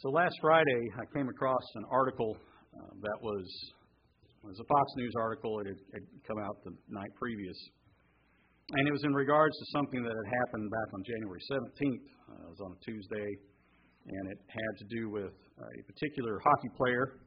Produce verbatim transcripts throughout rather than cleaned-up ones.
So last Friday, I came across an article uh, that was, was a Fox News article. It had, had come out the night previous. And it was in regards to something that had happened back on January seventeenth. Uh, it was on a Tuesday, and it had to do with a particular hockey player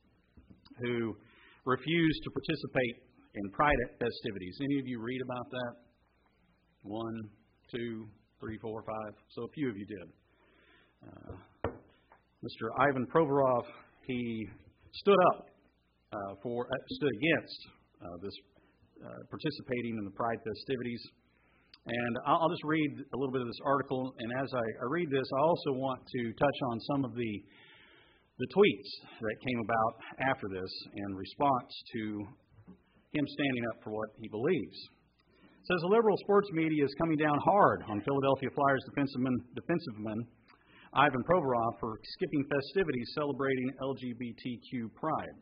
who refused to participate in Pride festivities. Any of you read about that? One, two, three, four, five. So a few of you did. Uh, Mister Ivan Provorov, he stood up uh, for, uh, stood against uh, this uh, participating in the Pride festivities. And I'll, I'll just read a little bit of this article. And as I, I read this, I also want to touch on some of the the tweets that came about after this in response to him standing up for what he believes. It says the liberal sports media is coming down hard on Philadelphia Flyers defenseman, defensiveman Ivan Provorov for skipping festivities celebrating L G B T Q pride.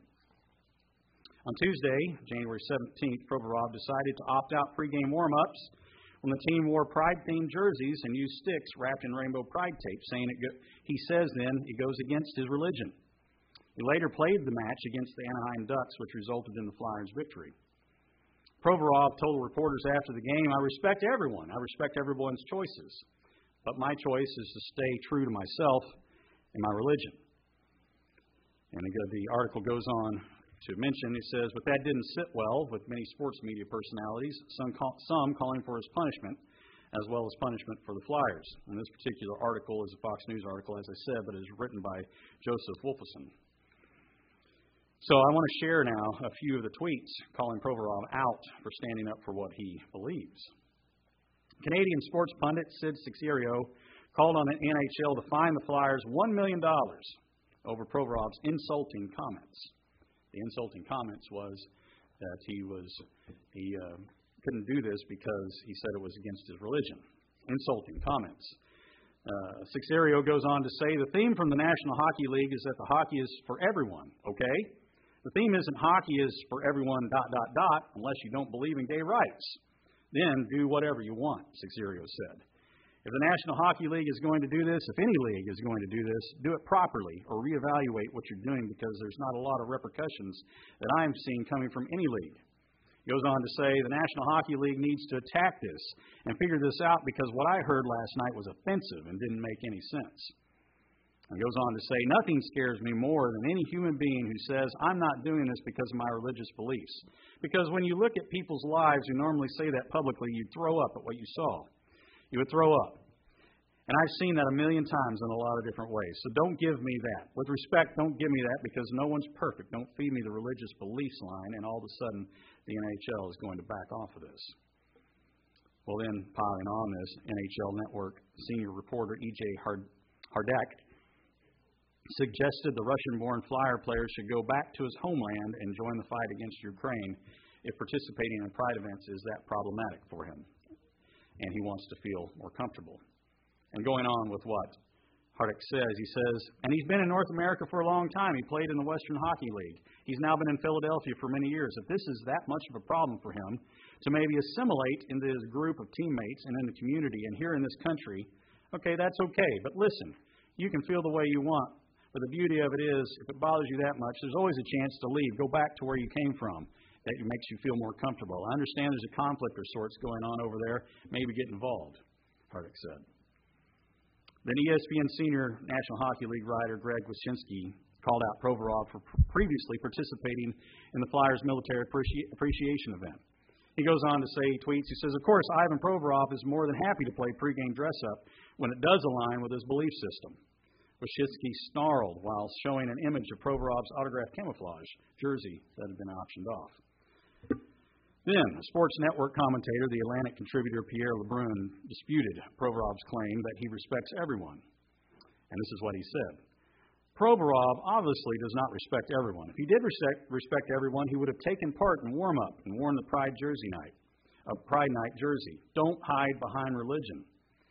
On Tuesday, January seventeenth, Provorov decided to opt out pregame warm-ups when the team wore pride-themed jerseys and used sticks wrapped in rainbow pride tape, saying it go- he says then it goes against his religion. He later played the match against the Anaheim Ducks, which resulted in the Flyers' victory. Provorov told reporters after the game, I respect everyone. I respect everyone's choices. But my choice is to stay true to myself and my religion. And the article goes on to mention, it says, but that didn't sit well with many sports media personalities, some, call, some calling for his punishment, as well as punishment for the Flyers. And this particular article is a Fox News article, as I said, but it is written by Joseph Wolfison. So I want to share now a few of the tweets calling Provorov out for standing up for what he believes. Canadian sports pundit Sid Seixeiro called on the N H L to fine the Flyers one million dollars over Provorov's insulting comments. The insulting comments was that he was he uh, couldn't do this because he said it was against his religion. Insulting comments. Uh, Seixeiro goes on to say the theme from the National Hockey League is that the hockey is for everyone, okay? The theme isn't hockey is for everyone, dot, dot, dot, unless you don't believe in gay rights. Then do whatever you want, Seixeiro said. If the National Hockey League is going to do this, if any league is going to do this, do it properly or reevaluate what you're doing because there's not a lot of repercussions that I'm seeing coming from any league. He goes on to say the National Hockey League needs to attack this and figure this out because what I heard last night was offensive and didn't make any sense. He goes on to say, nothing scares me more than any human being who says, I'm not doing this because of my religious beliefs. Because when you look at people's lives who normally say that publicly, you'd throw up at what you saw. You would throw up. And I've seen that a million times in a lot of different ways. So don't give me that. With respect, don't give me that because no one's perfect. Don't feed me the religious beliefs line and all of a sudden the N H L is going to back off of this. Well, then, piling on this, N H L Network senior reporter E J Hardek suggested the Russian-born Flyer player should go back to his homeland and join the fight against Ukraine if participating in Pride events is that problematic for him. And he wants to feel more comfortable. And going on with what Hardek says, he says, and he's been in North America for a long time. He played in the Western Hockey League. He's now been in Philadelphia for many years. If this is that much of a problem for him to maybe assimilate into his group of teammates and in the community and here in this country, okay, that's okay. But listen, you can feel the way you want. But the beauty of it is, if it bothers you that much, there's always a chance to leave. Go back to where you came from. That makes you feel more comfortable. I understand there's a conflict of sorts going on over there. Maybe get involved, Hardek said. Then E S P N senior National Hockey League writer Greg Wyshynski called out Provorov for previously participating in the Flyers military appreci- appreciation event. He goes on to say, he tweets, he says, of course, Ivan Provorov is more than happy to play pregame dress-up when it does align with his belief system. Wyshynski snarled while showing an image of Provorov's autographed camouflage jersey that had been auctioned off. Then, a sports network commentator, the Atlantic contributor Pierre Lebrun, disputed Provorov's claim that he respects everyone. And this is what he said. Provorov obviously does not respect everyone. If he did respect, respect everyone, he would have taken part in warm-up and worn the Pride jersey night, a Pride night jersey. Don't hide behind religion.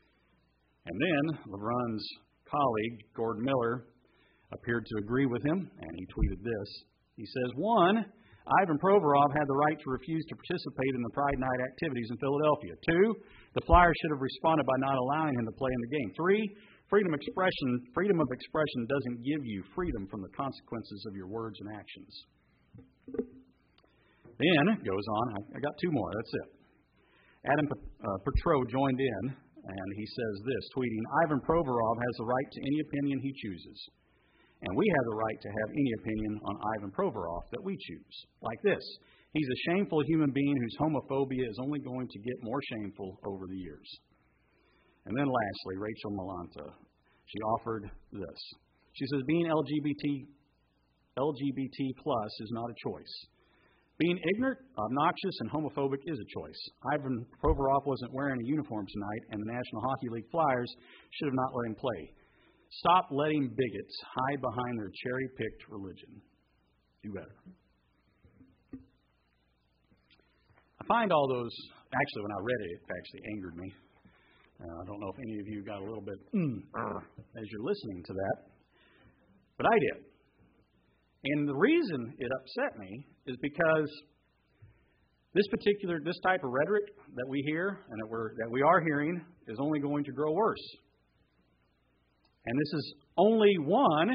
And then, Lebrun's colleague, Gordon Miller, appeared to agree with him, and he tweeted this. He says, one, Ivan Provorov had the right to refuse to participate in the Pride Night activities in Philadelphia. Two, the Flyers should have responded by not allowing him to play in the game. Three, Freedom expression, freedom of expression doesn't give you freedom from the consequences of your words and actions. Then it goes on. I got two more. That's it. Adam uh, Petro joined in, and he says this, tweeting, Ivan Provorov has the right to any opinion he chooses. And we have the right to have any opinion on Ivan Provorov that we choose. Like this. He's a shameful human being whose homophobia is only going to get more shameful over the years. And then lastly, Rachel Malanta. She offered this. She says, being L G B T, L G B T plus is not a choice. Being ignorant, obnoxious, and homophobic is a choice. Ivan Provorov wasn't wearing a uniform tonight, and the National Hockey League Flyers should have not let him play. Stop letting bigots hide behind their cherry-picked religion. Do better. I find all those, actually when I read it, it actually angered me. Uh, I don't know if any of you got a little bit mm, uh, as you're listening to that, but I did. And the reason it upset me is because this particular, this type of rhetoric that we hear and that we're that we are hearing is only going to grow worse. And this is only one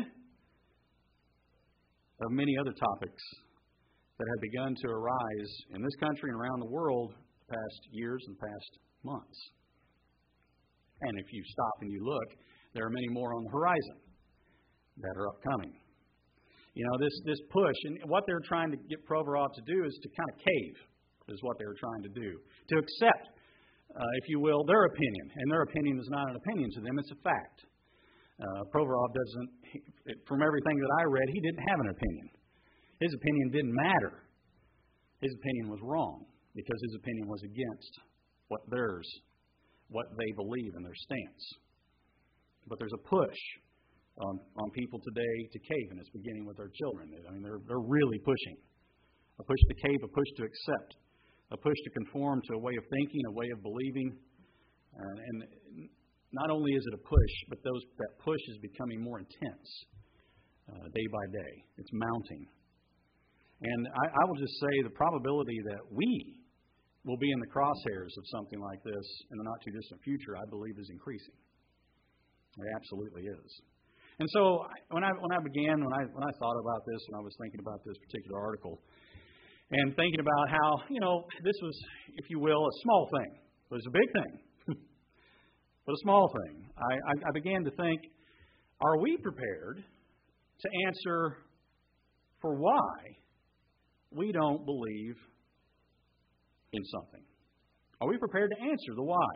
of many other topics that have begun to arise in this country and around the world the past years and past months. And if you stop and you look, there are many more on the horizon that are upcoming. You know, this, this push, and what they're trying to get Provorov to do is to kind of cave, is what they're trying to do. To accept, uh, if you will, their opinion. And their opinion is not an opinion to them, it's a fact. Uh, Provorov doesn't, he, from everything that I read, he didn't have an opinion. His opinion didn't matter. His opinion was wrong because his opinion was against what theirs, what they believe in their stance. But there's a push on, on people today to cave, and it's beginning with our children. I mean, they're, they're really pushing. A push to cave, a push to accept, a push to conform to a way of thinking, a way of believing. And, and not only is it a push, but those, that push is becoming more intense uh, day by day. It's mounting. And I, I will just say the probability that we will be in the crosshairs of something like this in the not-too-distant future, I believe, is increasing. It absolutely is. And so when I when I began, when I when I thought about this, when I was thinking about this particular article, and thinking about how, you know, this was, if you will, a small thing. It was a big thing, but a small thing. I, I, I began to think, are we prepared to answer for why we don't believe in something? Are we prepared to answer the why?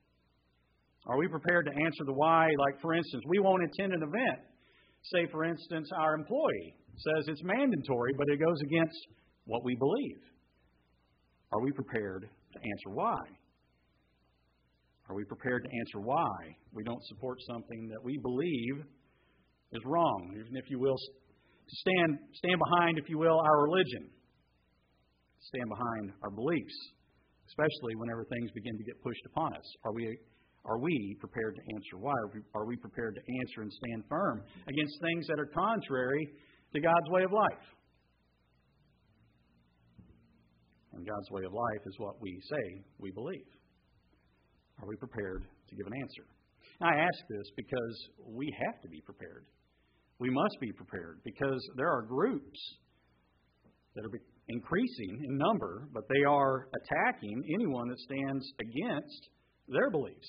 Are we prepared to answer the why? Like, for instance, we won't attend an event. Say, for instance, our employee says it's mandatory, but it goes against what we believe. Are we prepared to answer why? Are we prepared to answer why we don't support something that we believe is wrong? Even if you will, stand stand behind, if you will, our religion. Stand behind our beliefs, especially whenever things begin to get pushed upon us. Are we Are we prepared to answer why? Are we, are we prepared to answer and stand firm against things that are contrary to God's way of life? And God's way of life is what we say we believe. Are we prepared to give an answer? Now, I ask this because we have to be prepared. We must be prepared because there are groups that are increasing in number, but they are attacking anyone that stands against their beliefs.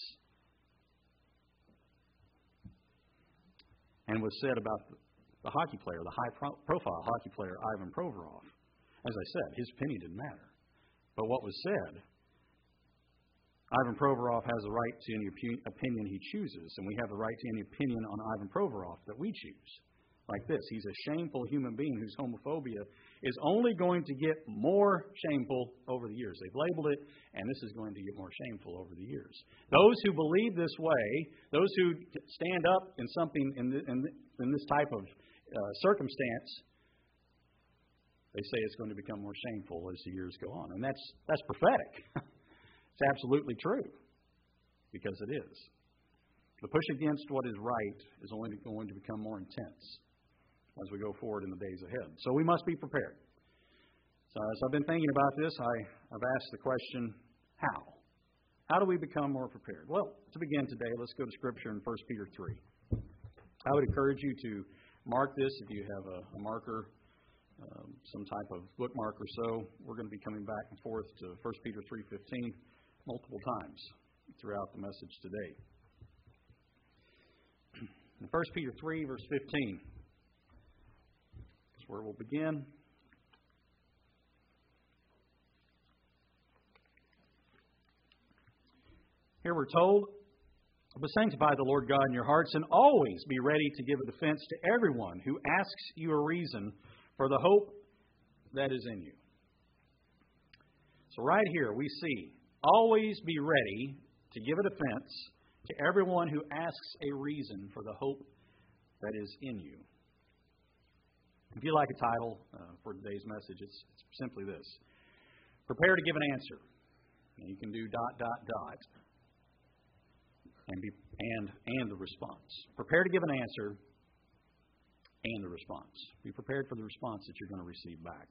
And was said about the hockey player, the high-profile hockey player Ivan Provorov. As I said, his opinion didn't matter. But what was said, Ivan Provorov has the right to any opinion he chooses, and we have the right to any opinion on Ivan Provorov that we choose. Like this, he's a shameful human being whose homophobia is only going to get more shameful over the years. They've labeled it, and this is going to get more shameful over the years. Those who believe this way, those who stand up in something in, the, in, the, in this type of uh, circumstance, they say it's going to become more shameful as the years go on. And that's that's prophetic. It's absolutely true, because it is. The push against what is right is only going to become more intense as we go forward in the days ahead. So we must be prepared. So as I've been thinking about this, I, I've asked the question, how? How do we become more prepared? Well, to begin today, let's go to Scripture in First Peter three. I would encourage you to mark this if you have a, a marker, um, some type of bookmark or so. We're going to be coming back and forth to First Peter three fifteen multiple times throughout the message today. In First Peter three, verse fifteen, that's where we'll begin. Here we're told, "But sanctify the Lord God in your hearts, and always be ready to give a defense to everyone who asks you a reason for the hope that is in you." So right here we see, always be ready to give a defense to everyone who asks a reason for the hope that is in you. If you like a title uh, for today's message, it's, it's simply this: prepare to give an answer. And you can do dot, dot, dot. And, be, and and the response. Prepare to give an answer and the response. Be prepared for the response that you're going to receive back.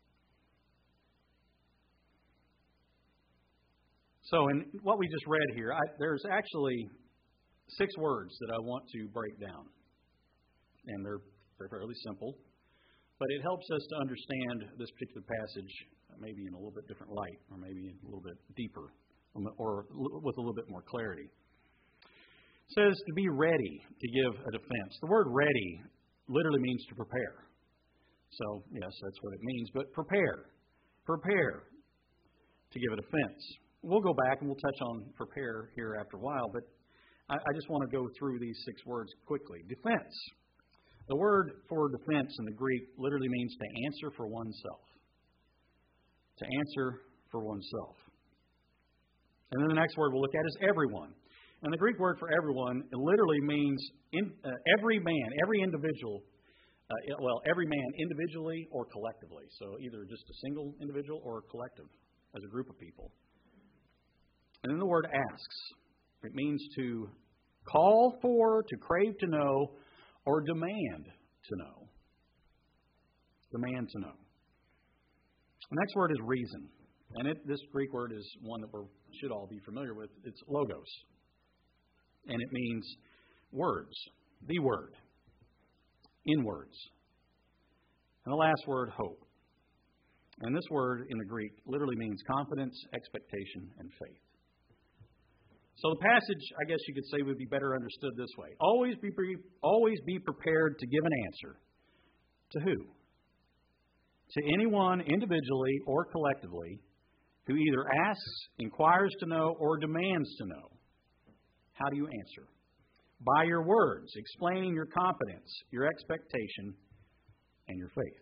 So in what we just read here, I, there's actually six words that I want to break down. And they're, they're fairly simple. But it helps us to understand this particular passage maybe in a little bit different light, or maybe a little bit deeper, or with a little bit more clarity. It says to be ready to give a defense. The word ready literally means to prepare. So, yes, that's what it means. But prepare. Prepare to give a defense. We'll go back and we'll touch on prepare here after a while, but I, I just want to go through these six words quickly. Defense. The word for defense in the Greek literally means to answer for oneself. To answer for oneself. And then the next word we'll look at is everyone. And the Greek word for everyone it literally means in, uh, every man, every individual, uh, well, every man individually or collectively. So either just a single individual or a collective as a group of people. And then the word asks. It means to call for, to crave to know, or demand to know. Demand to know. The next word is reason. And it, this Greek word is one that we should all be familiar with. It's logos. And it means words, the word, in words. And the last word, hope. And this word in the Greek literally means confidence, expectation, and faith. So the passage, I guess you could say, would be better understood this way. Always be, always be prepared to give an answer. To who? To anyone individually or collectively who either asks, inquires to know, or demands to know. How do you answer? By your words, explaining your confidence, your expectation, and your faith.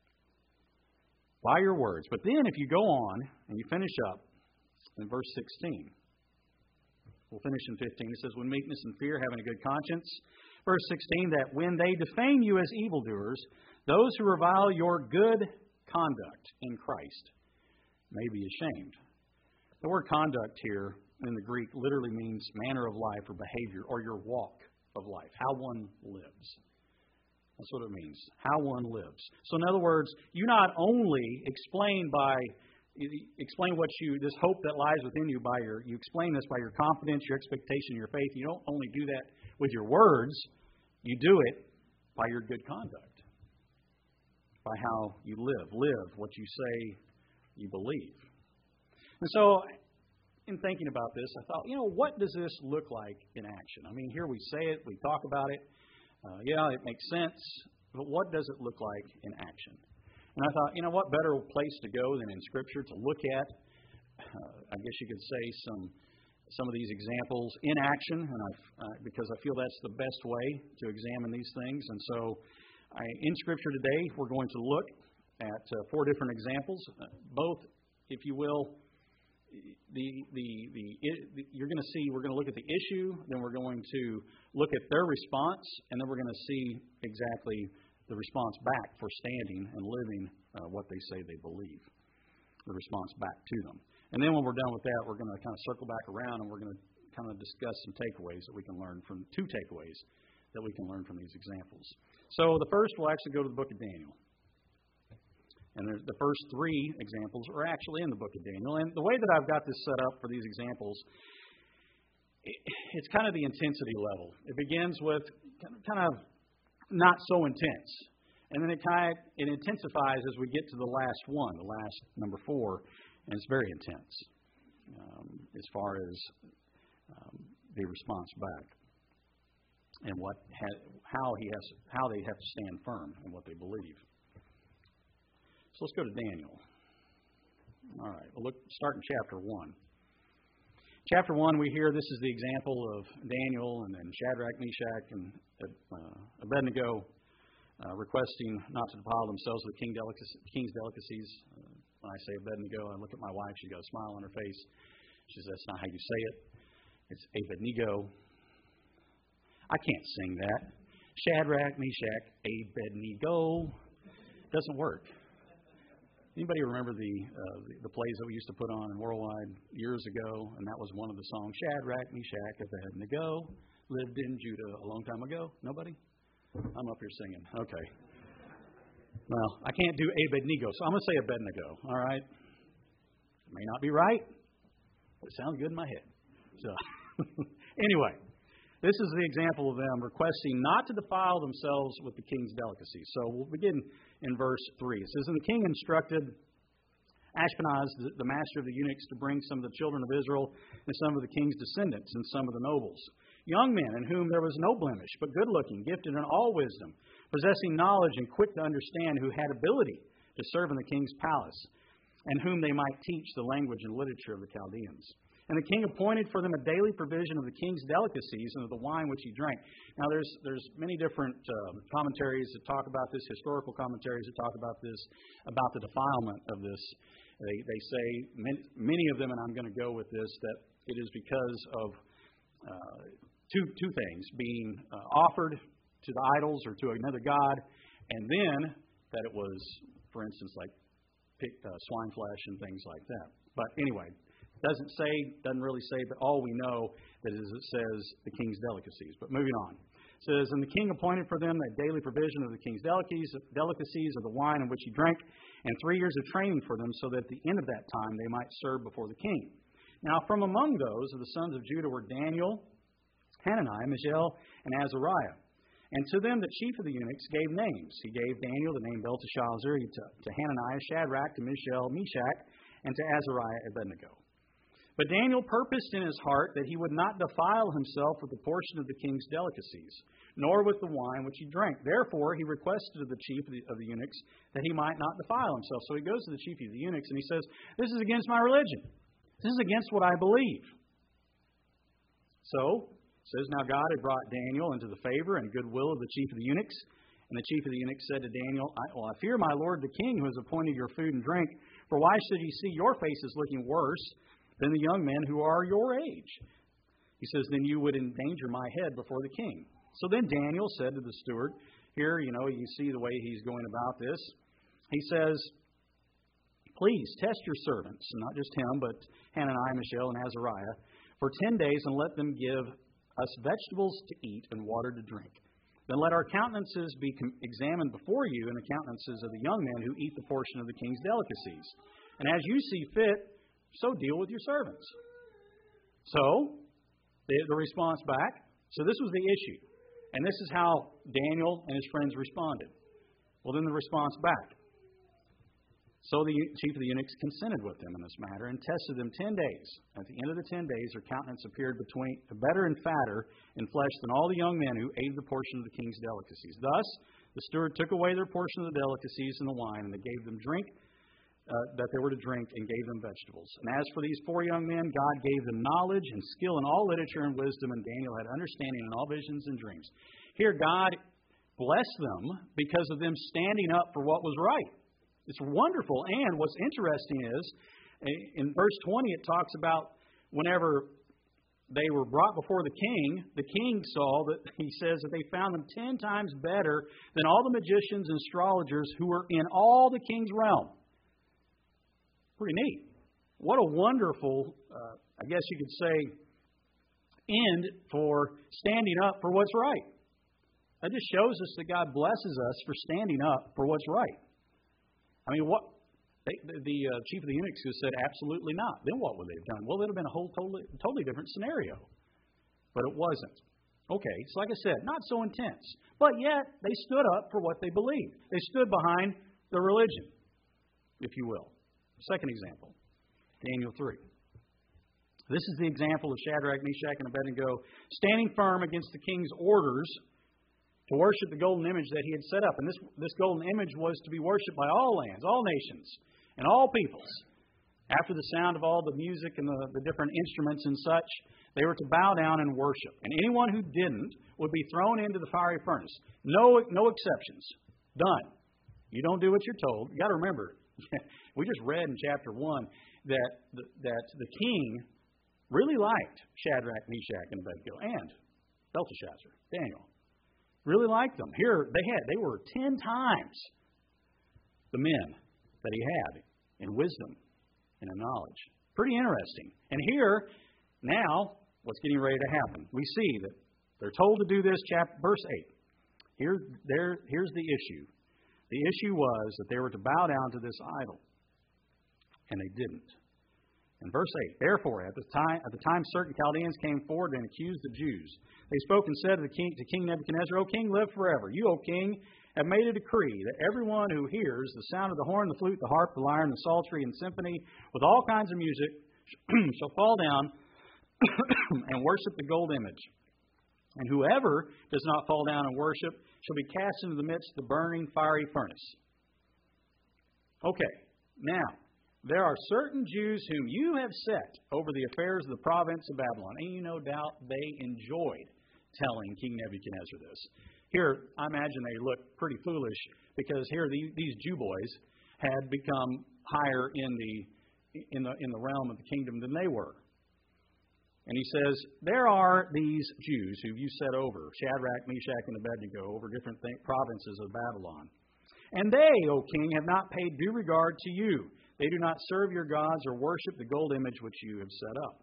By your words. But then if you go on and you finish up in verse sixteen, we'll finish in fifteen. It says, when meekness and fear, having a good conscience. Verse sixteen, that when they defame you as evildoers, those who revile your good conduct in Christ may be ashamed. The word conduct here in the Greek literally means manner of life or behavior or your walk of life, how one lives. That's what it means, how one lives. So in other words, you not only explain by explain what you this hope that lies within you by your you explain this by your confidence, your expectation, your faith. You don't only do that with your words, you do it by your good conduct, by how you live, live what you say you believe. And so in thinking about this, I thought, you know, what does this look like in action? I mean, here we say it, we talk about it. Uh, yeah, it makes sense. But what does it look like in action? And I thought, you know, what better place to go than in Scripture to look at, uh, I guess you could say, some some of these examples in action, and I've, uh, because I feel that's the best way to examine these things. And so I, in Scripture today, we're going to look at uh, four different examples, uh, both, if you will, The, the, the, the, you're going to see, we're going to look at the issue, then we're going to look at their response, and then we're going to see exactly the response back for standing and living uh, what they say they believe, the response back to them. And then when we're done with that, we're going to kind of circle back around and we're going to kind of discuss some takeaways that we can learn from, two takeaways that we can learn from these examples. So the first, we'll actually go to the book of Daniel. And there's, the first three examples are actually in the book of Daniel. And the way that I've got this set up for these examples, it, it's kind of the intensity level. It begins with kind of not so intense. And then it kind of it intensifies as we get to the last one, the last number four, and it's very intense um, as far as um, the response back and what ha- how he has how they have to stand firm in what they believe. So let's go to Daniel. All right, we'll look start in chapter one. Chapter one, we hear this is the example of Daniel and then Shadrach, Meshach, and uh, Abednego. Uh, requesting not to defile themselves with king delicacy, king's delicacies. Uh, when I say Abednego, I look at my wife. She's got a smile on her face. She says, that's not how you say it. It's Abednego. I can't sing that. Shadrach, Meshach, Abednego. Doesn't work. Anybody remember the, uh, the the plays that we used to put on in Worldwide years ago? And that was one of the songs. Shadrach, Meshach, Abednego lived in Judah a long time ago. Nobody? I'm up here singing. Okay. Well, I can't do Abednego, so I'm going to say Abednego. All right. It may not be right, but it sounds good in my head. So, anyway, this is the example of them requesting not to defile themselves with the king's delicacies. So we'll begin in verse three. It says, and the king instructed Ashpenaz, the, the master of the eunuchs, to bring some of the children of Israel and some of the king's descendants and some of the nobles, young men in whom there was no blemish, but good-looking, gifted in all wisdom, possessing knowledge and quick to understand, who had ability to serve in the king's palace, and whom they might teach the language and literature of the Chaldeans. And the king appointed for them a daily provision of the king's delicacies and of the wine which he drank. Now, there's there's many different uh, commentaries that talk about this, historical commentaries that talk about this, about the defilement of this. They, they say, many, many of them, and I'm going to go with this, that it is because of uh, two two things, being uh, offered to the idols or to another god, and then that it was, for instance, like pig, uh, swine flesh and things like that. But anyway, doesn't say, doesn't really say, but all we know that is it says the king's delicacies. But moving on. It says, and the king appointed for them a daily provision of the king's delicacies, delicacies of the wine in which he drank, and three years of training for them, so that at the end of that time they might serve before the king. Now from among those of the sons of Judah were Daniel, Hananiah, Mishael, and Azariah. And to them the chief of the eunuchs gave names. He gave Daniel the name Belteshazzar, to, to Hananiah Shadrach, to Mishael Meshach, and to Azariah Abednego. But Daniel purposed in his heart that he would not defile himself with the portion of the king's delicacies, nor with the wine which he drank. Therefore he requested of the chief of the, of the eunuchs that he might not defile himself. So he goes to the chief of the eunuchs and he says, this is against my religion. This is against what I believe. So, it says, now God had brought Daniel into the favor and goodwill of the chief of the eunuchs. And the chief of the eunuchs said to Daniel, I, well, I fear my lord the king, who has appointed your food and drink. For why should he see your faces looking worse than the young men who are your age? He says, then you would endanger my head before the king. So then Daniel said to the steward, here, you know, you see the way he's going about this. He says, please test your servants, not just him, but Hananiah, Mishael, and Azariah, for ten days, and let them give us vegetables to eat and water to drink. Then let our countenances be examined before you, and the countenances of the young men who eat the portion of the king's delicacies. And as you see fit, so deal with your servants. So, the, the response back. So this was the issue. And this is how Daniel and his friends responded. Well, then the response back. So the chief of the eunuchs consented with them in this matter and tested them ten days. At the end of the ten days, their countenance appeared between better and fatter in flesh than all the young men who ate the portion of the king's delicacies. Thus, the steward took away their portion of the delicacies and the wine, and they gave them drink uh, that they were to drink, and gave them vegetables. And as for these four young men, God gave them knowledge and skill in all literature and wisdom, and Daniel had understanding in all visions and dreams. Here, God blessed them because of them standing up for what was right. It's wonderful. And what's interesting is, in verse twenty, it talks about whenever they were brought before the king, the king saw that, he says, that they found them ten times better than all the magicians and astrologers who were in all the king's realm. Pretty neat. What a wonderful, uh, I guess you could say, end for standing up for what's right. That just shows us that God blesses us for standing up for what's right. I mean, what? They, the the uh, chief of the eunuchs could have said, absolutely not. Then what would they have done? Well, it would have been a whole totally, totally different scenario. But it wasn't. Okay, so like I said, not so intense. But yet, they stood up for what they believed. They stood behind the religion, if you will. Second example, Daniel three. This is the example of Shadrach, Meshach, and Abednego standing firm against the king's orders to worship the golden image that he had set up. And this, this golden image was to be worshipped by all lands, all nations, and all peoples. After the sound of all the music and the, the different instruments and such, they were to bow down and worship. And anyone who didn't would be thrown into the fiery furnace. No, no exceptions. Done. You don't do what you're told. You've got to remember, we just read in chapter one that the, that the king really liked Shadrach, Meshach, and Abednego, and Belteshazzar, Daniel. Really liked them. Here they had, they were ten times the men that he had in wisdom and in knowledge. Pretty interesting. And here, now, what's getting ready to happen? We see that they're told to do this, chapter, verse eight. Here, there, here's the issue. The issue was that they were to bow down to this idol. And they didn't. In verse eight, therefore, at the time at the time certain Chaldeans came forward and accused the Jews. They spoke and said to the king to King Nebuchadnezzar, O king, live forever. You, O king, have made a decree that everyone who hears the sound of the horn, the flute, the harp, the lyre, and the psaltery and symphony, with all kinds of music, shall fall down and worship the gold image. And whoever does not fall down and worship shall be cast into the midst of the burning fiery furnace. Okay, now, there are certain Jews whom you have set over the affairs of the province of Babylon. And you no doubt they enjoyed telling King Nebuchadnezzar this. Here, I imagine they looked pretty foolish because here these, these Jew boys had become higher in the, in the, in the realm of the kingdom than they were. And he says, there are these Jews who you set over, Shadrach, Meshach, and Abednego, over different th- provinces of Babylon. And they, O king, have not paid due regard to you. They do not serve your gods or worship the gold image which you have set up.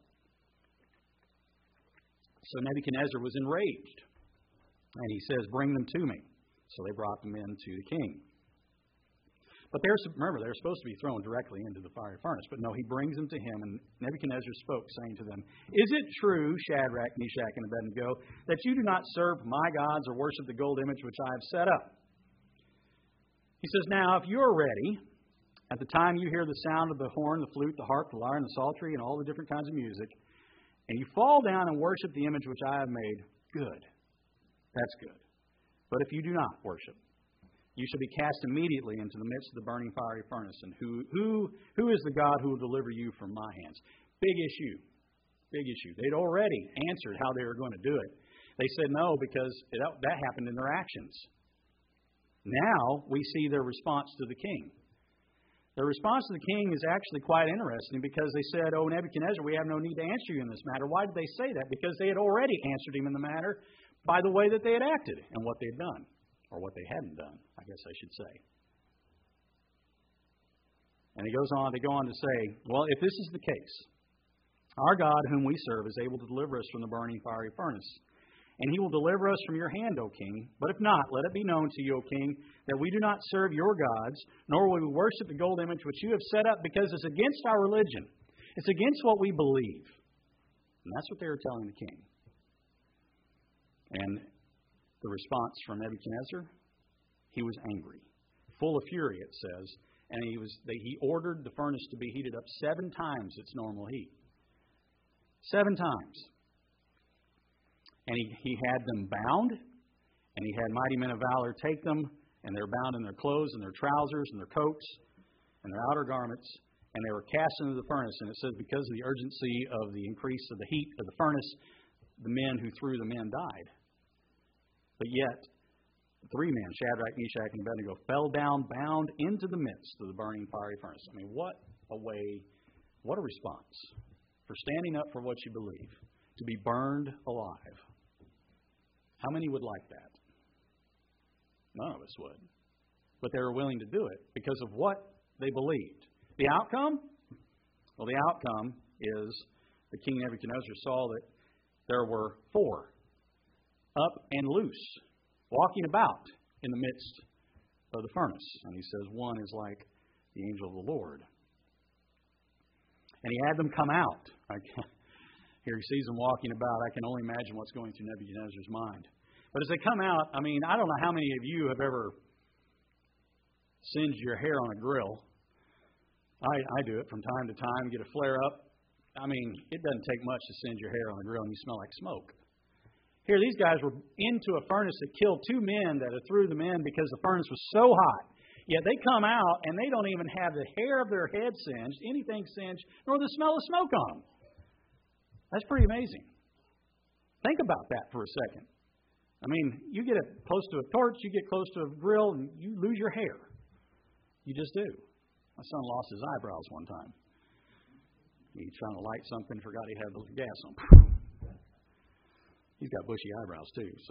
So Nebuchadnezzar was enraged. And he says, bring them to me. So they brought them in to the king. But they're, remember, they're supposed to be thrown directly into the fiery furnace. But no, he brings them to him. And Nebuchadnezzar spoke, saying to them, is it true, Shadrach, Meshach, and Abednego, that you do not serve my gods or worship the gold image which I have set up? He says, now, if you are ready, at the time you hear the sound of the horn, the flute, the harp, the lyre, and the psaltery, and all the different kinds of music, and you fall down and worship the image which I have made, good. That's good. But if you do not worship, you shall be cast immediately into the midst of the burning fiery furnace. And who who who is the God who will deliver you from my hands? Big issue. Big issue. They'd already answered how they were going to do it. They said no because it, that happened in their actions. Now we see their response to the king. Their response to the king is actually quite interesting because they said, oh, Nebuchadnezzar, we have no need to answer you in this matter. Why did they say that? Because they had already answered him in the matter by the way that they had acted and what they had done, or what they hadn't done, I guess I should say. And he goes on, they go on to say, well, if this is the case, our God whom we serve is able to deliver us from the burning fiery furnace. And he will deliver us from your hand, O king. But if not, let it be known to you, O king, that we do not serve your gods, nor will we worship the gold image which you have set up, because it's against our religion. It's against what we believe. And that's what they were telling the king. And the response from Nebuchadnezzar, he was angry, full of fury, it says. And he was they, he ordered the furnace to be heated up seven times its normal heat. Seven times. And he, he had them bound, and he had mighty men of valor take them, and they were bound in their clothes and their trousers and their coats and their outer garments, and they were cast into the furnace. And it says because of the urgency of the increase of the heat of the furnace, the men who threw them in died. But yet, the three men, Shadrach, Meshach, and Abednego, fell down bound into the midst of the burning fiery furnace. I mean, what a way, what a response for standing up for what you believe, to be burned alive. How many would like that? None of us would. But they were willing to do it because of what they believed. The outcome? Well, the outcome is that King Nebuchadnezzar saw that there were four up and loose, walking about in the midst of the furnace. And he says one is like the angel of the Lord. And he had them come out. I Here he sees them walking about. I can only imagine what's going through Nebuchadnezzar's mind. But as they come out, I mean, I don't know how many of you have ever singed your hair on a grill. I, I do it from time to time, get a flare up. I mean, it doesn't take much to singe your hair on a grill and you smell like smoke. Here, these guys were into a furnace that killed two men that threw them in because the furnace was so hot. Yet they come out and they don't even have the hair of their head singed, anything singed, nor the smell of smoke on them. That's pretty amazing. Think about that for a second. I mean, you get close to a torch, you get close to a grill, and you lose your hair. You just do. My son lost his eyebrows one time. He was trying to light something, forgot he had the gas on. He's got bushy eyebrows too, so.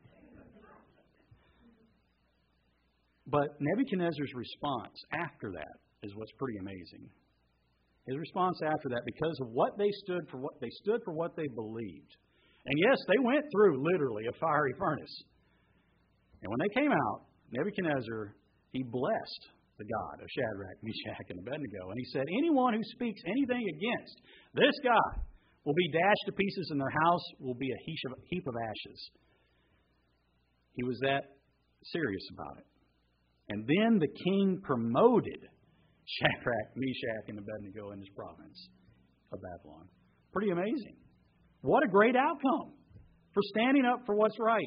But Nebuchadnezzar's response after that is what's pretty amazing. His response after that, because of what they stood for, what they stood for, what they believed. And yes, they went through literally a fiery furnace. And when they came out, Nebuchadnezzar, he blessed the God of Shadrach, Meshach, and Abednego. And he said, anyone who speaks anything against this God will be dashed to pieces, and their house will be a heap of ashes. He was that serious about it. And then the king promoted Shadrach, Meshach, and Abednego in his province of Babylon. Pretty amazing. What a great outcome for standing up for what's right.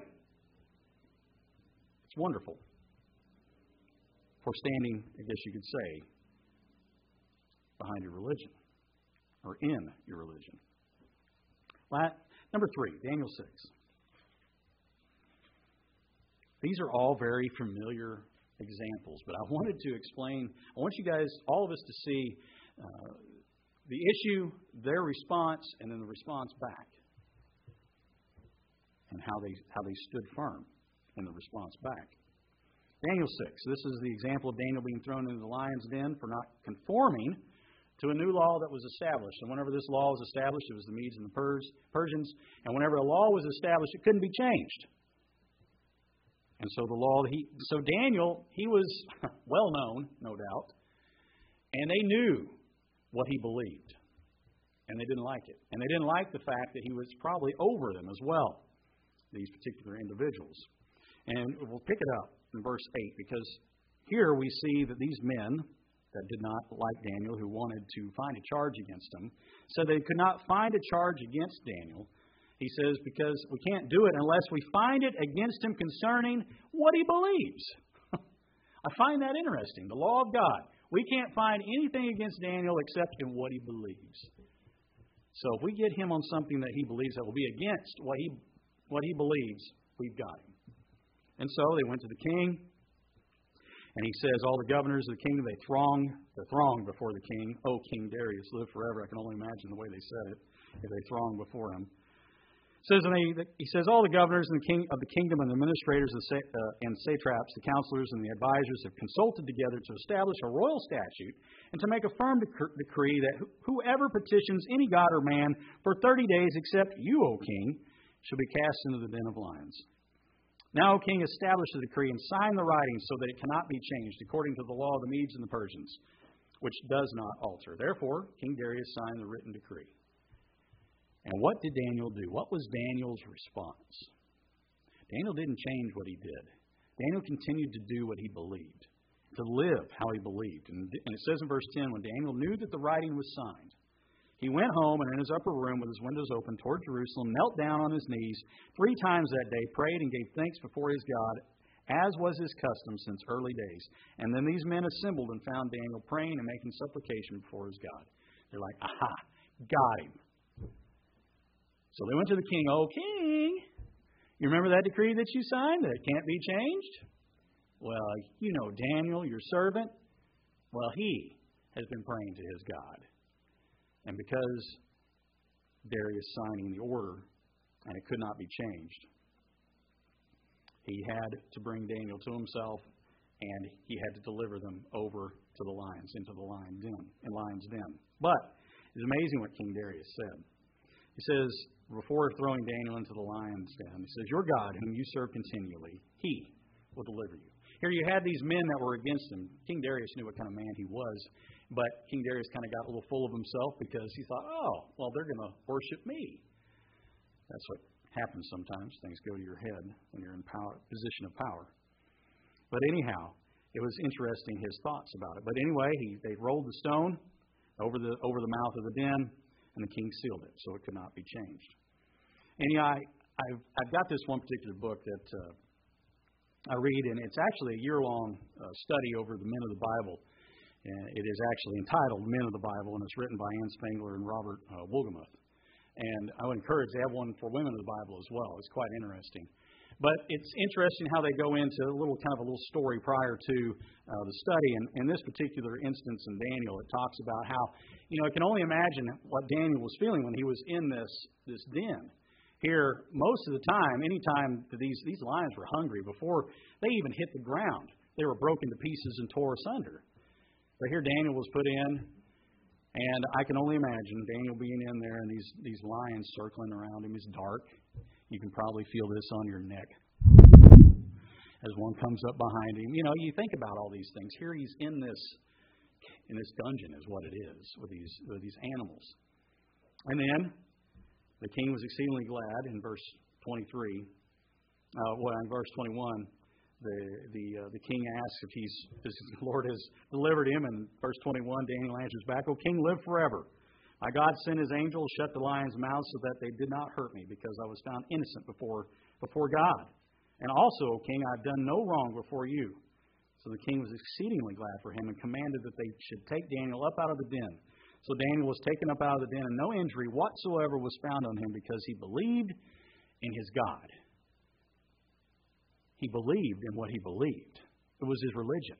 It's wonderful. For standing, I guess you could say, behind your religion or in your religion. Number three, Daniel six. These are all very familiar examples, but I wanted to explain, I want you guys, all of us to see uh, the issue, their response, and then the response back. And how they how they stood firm in the response back. Daniel six. This is the example of Daniel being thrown into the lion's den for not conforming to a new law that was established. And whenever this law was established, it was the Medes and the Pers, Persians. And whenever a law was established, it couldn't be changed. And so the law, he, so Daniel, he was well known, no doubt, and they knew what he believed, and they didn't like it. And they didn't like the fact that he was probably over them as well, these particular individuals. And we'll pick it up in verse eight, because here we see that these men that did not like Daniel, who wanted to find a charge against him, said they could not find a charge against Daniel. He says, because we can't do it unless we find it against him concerning what he believes. I find that interesting. The law of God. We can't find anything against Daniel except in what he believes. So if we get him on something that he believes that will be against what he what he believes, we've got him. And so they went to the king, and he says, all the governors of the kingdom, they thronged, they thronged before the king. Oh, King Darius, live forever. I can only imagine the way they said it, if they thronged before him. Says, and they, he says, all the governors and the king, of the kingdom and the administrators and, sa, uh, and satraps, the counselors and the advisors have consulted together to establish a royal statute and to make a firm dec- decree that whoever petitions any god or man for thirty days except you, O king, shall be cast into the den of lions. Now, O king, establish the decree and sign the writing so that it cannot be changed according to the law of the Medes and the Persians, which does not alter. Therefore, King Darius signed the written decree. And what did Daniel do? What was Daniel's response? Daniel didn't change what he did. Daniel continued to do what he believed, to live how he believed. And it says in verse ten, when Daniel knew that the writing was signed, he went home and in his upper room with his windows open toward Jerusalem, knelt down on his knees three times that day, prayed and gave thanks before his God, as was his custom since early days. And then these men assembled and found Daniel praying and making supplication before his God. They're like, aha, got him. So they went to the king. Oh, king, you remember that decree that you signed that it can't be changed? Well, you know Daniel, your servant. Well, he has been praying to his God. And because Darius signing the order and it could not be changed, he had to bring Daniel to himself and he had to deliver them over to the lions, into the lion den, in lion's den. But it's amazing what King Darius said. He says, before throwing Daniel into the lion's den, he says, your God, whom you serve continually, he will deliver you. Here you had these men that were against him. King Darius knew what kind of man he was, but King Darius kind of got a little full of himself because he thought, oh, well, they're going to worship me. That's what happens sometimes. Things go to your head when you're in power, position of power. But anyhow, it was interesting his thoughts about it. But anyway, he, they rolled the stone over the over the mouth of the den, and the king sealed it so it could not be changed. And yeah, I, I've, I've got this one particular book that uh, I read, and it's actually a year-long uh, study over the men of the Bible. And it is actually entitled Men of the Bible, and it's written by Ann Spangler and Robert uh, Wolgemuth. And I would encourage to have one for women of the Bible as well. It's quite interesting. But it's interesting how they go into a little kind of a little story prior to uh, the study. And in this particular instance in Daniel, it talks about how, you know, I can only imagine what Daniel was feeling when he was in this this den. Here, most of the time, any time that these, these lions were hungry, before they even hit the ground, they were broken to pieces and tore asunder. But here Daniel was put in, and I can only imagine Daniel being in there and these, these lions circling around him. It's dark. You can probably feel this on your neck as one comes up behind him. You know, you think about all these things. Here he's in this in this dungeon is what it is with these with these animals. And then the king was exceedingly glad in verse twenty-three. Uh, well, in verse twenty-one, the the uh, the king asks if he's if the Lord has delivered him. And verse twenty-one, Daniel answers back, "O king, live forever. My God sent his angels, shut the lions' mouths so that they did not hurt me, because I was found innocent before before God. And also, O king, I have done no wrong before you." So the king was exceedingly glad for him and commanded that they should take Daniel up out of the den. So Daniel was taken up out of the den, and no injury whatsoever was found on him, because he believed in his God. He believed in what he believed. It was his religion.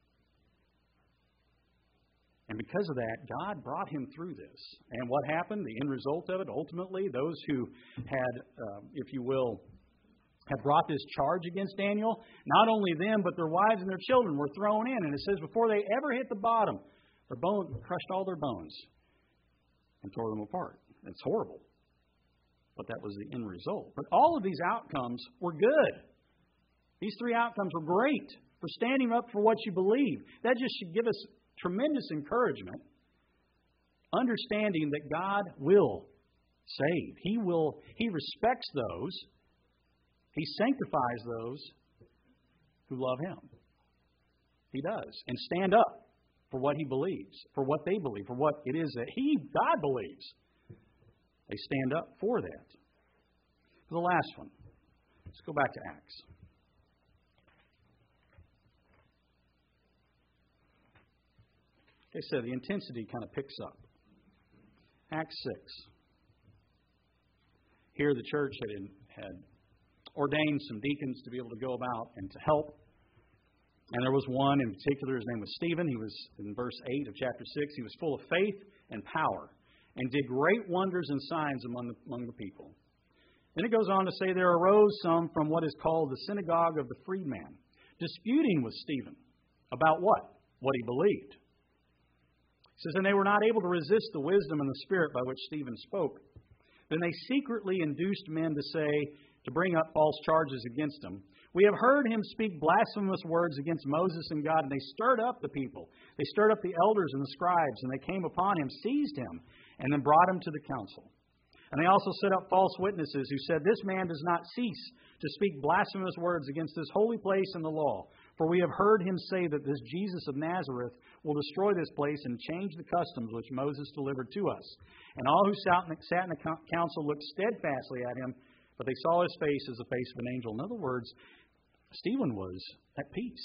And because of that, God brought him through this. And what happened? The end result of it, ultimately, those who had, uh, if you will, had brought this charge against Daniel, not only them, but their wives and their children were thrown in. And it says before they ever hit the bottom, their bone crushed all their bones and tore them apart. It's horrible. But that was the end result. But all of these outcomes were good. These three outcomes were great for standing up for what you believe. That just should give us tremendous encouragement, understanding that God will save. He will. He respects those. He sanctifies those who love Him. He does. And stand up for what He believes, for what they believe, for what it is that He, God, believes. They stand up for that. For the last one, let's go back to Acts. They said the intensity kind of picks up. Acts six. Here the church had, had ordained some deacons to be able to go about and to help. And there was one in particular, his name was Stephen. He was, in verse eight of chapter six, he was full of faith and power and did great wonders and signs among the, among the people. Then it goes on to say, there arose some from what is called the synagogue of the freedman, disputing with Stephen about what? What he believed. It says, and they were not able to resist the wisdom and the spirit by which Stephen spoke. Then they secretly induced men to say, to bring up false charges against him. We have heard him speak blasphemous words against Moses and God, and they stirred up the people. They stirred up the elders and the scribes, and they came upon him, seized him, and then brought him to the council. And they also set up false witnesses who said, this man does not cease to speak blasphemous words against this holy place and the law. For we have heard him say that this Jesus of Nazareth will destroy this place and change the customs which Moses delivered to us. And all who sat in the council looked steadfastly at him, but they saw his face as the face of an angel. In other words, Stephen was at peace.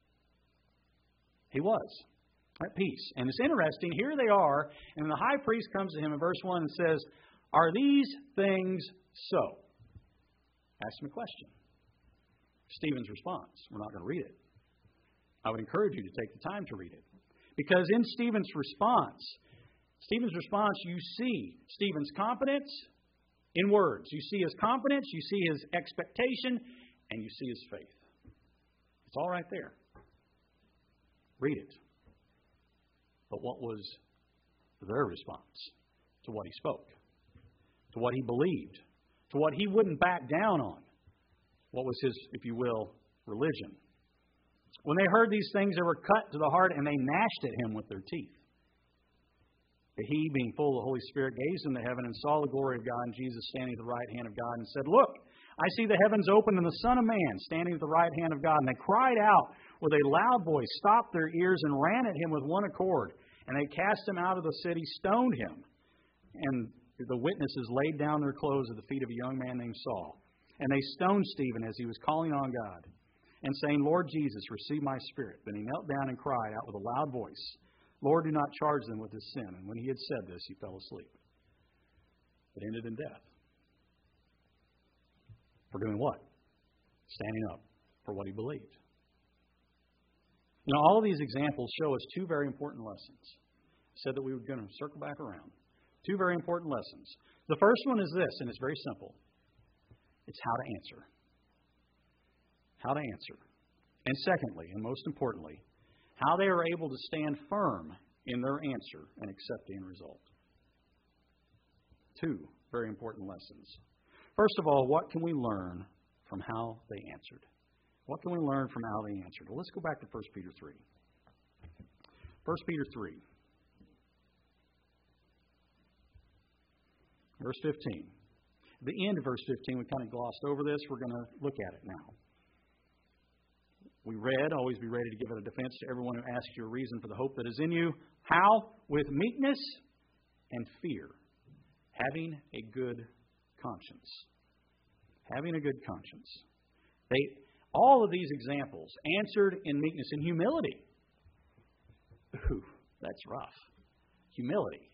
He was at peace. And it's interesting, here they are, and the high priest comes to him in verse one and says, are these things so? Ask him a question. Stephen's response. We're not going to read it. I would encourage you to take the time to read it. Because in Stephen's response, Stephen's response, you see Stephen's confidence in words. You see his confidence, you see his expectation, and you see his faith. It's all right there. Read it. But what was their response to what he spoke? To what he believed? To what he wouldn't back down on? What was his, if you will, religion. When they heard these things, they were cut to the heart, and they gnashed at him with their teeth. But he, being full of the Holy Spirit, gazed into heaven and saw the glory of God and Jesus standing at the right hand of God, and said, Look, I see the heavens open and the Son of Man standing at the right hand of God. And they cried out with a loud voice, stopped their ears, and ran at him with one accord. And they cast him out of the city, stoned him. And the witnesses laid down their clothes at the feet of a young man named Saul. And they stoned Stephen as he was calling on God and saying, Lord Jesus, receive my spirit. Then he knelt down and cried out with a loud voice, Lord, do not charge them with this sin. And when he had said this, he fell asleep. It ended in death. For doing what? Standing up for what he believed. You know, all of these examples show us two very important lessons. I said that we were going to circle back around. Two very important lessons. The first one is this, and it's very simple. It's how to answer. How to answer. And secondly, and most importantly, how they are able to stand firm in their answer and accept the end result. Two very important lessons. First of all, what can we learn from how they answered? What can we learn from how they answered? Well, let's go back to First Peter three. First Peter three. Verse fifteen. At the end of verse fifteen, we kind of glossed over this. We're going to look at it now. We read, always be ready to give it a defense to everyone who asks you a reason for the hope that is in you. How? With meekness and fear, having a good conscience. Having a good conscience. They, all of these examples answered in meekness and humility. Ooh, that's rough. Humility.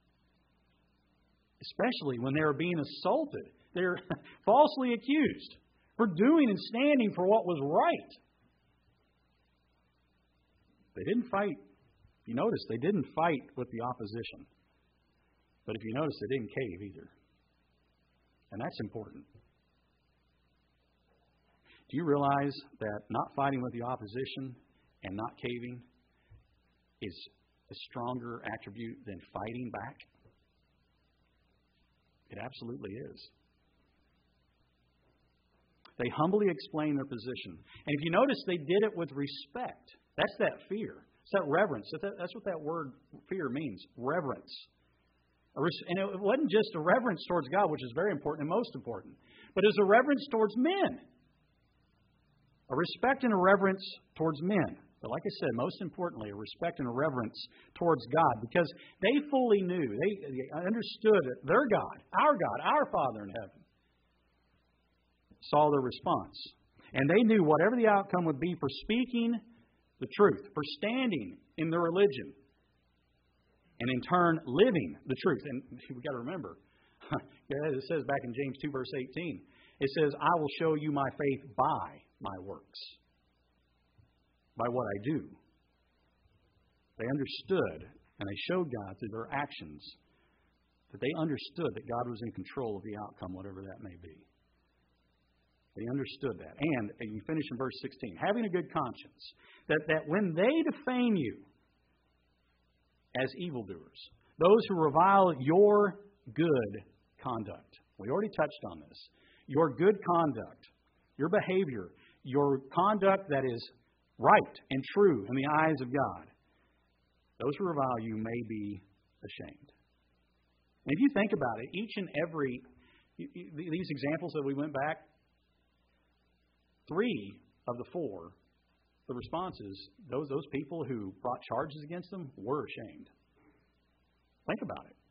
Especially when they were being assaulted. They're falsely accused for doing and standing for what was right. They didn't fight. If you notice, they didn't fight with the opposition. But if you notice, they didn't cave either. And that's important. Do you realize that not fighting with the opposition and not caving is a stronger attribute than fighting back? It absolutely is. They humbly explained their position. And if you notice, they did it with respect. That's that fear. It's that reverence. That's what that word fear means. Reverence. And it wasn't just a reverence towards God, which is very important and most important, but it's a reverence towards men. A respect and a reverence towards men. But like I said, most importantly, a respect and a reverence towards God, because they fully knew, they, they understood that their God, our God, our Father in heaven, saw their response. And they knew whatever the outcome would be for speaking the truth, for standing in their religion, and in turn living the truth. And we've got to remember, it says back in James two, verse eighteen, it says, I will show you my faith by my works, by what I do. They understood, and they showed God through their actions, that they understood that God was in control of the outcome, whatever that may be. They understood that. And, and you finish in verse sixteen, having a good conscience, that, that when they defame you as evildoers, those who revile your good conduct, we already touched on this, your good conduct, your behavior, your conduct that is right and true in the eyes of God, those who revile you may be ashamed. And if you think about it, each and every, these examples that we went back, three of the four, the responses, those, those people who brought charges against them were ashamed. Think about it.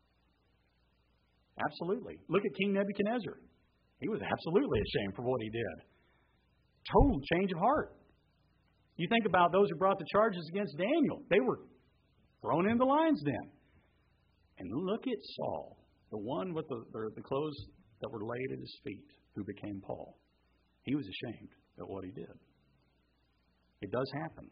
Absolutely. Look at King Nebuchadnezzar. He was absolutely ashamed for what he did. Total change of heart. You think about those who brought the charges against Daniel. They were thrown in the lion's den. And look at Saul, the one with the, the, the clothes that were laid at his feet, who became Paul. He was ashamed at what he did. It does happen.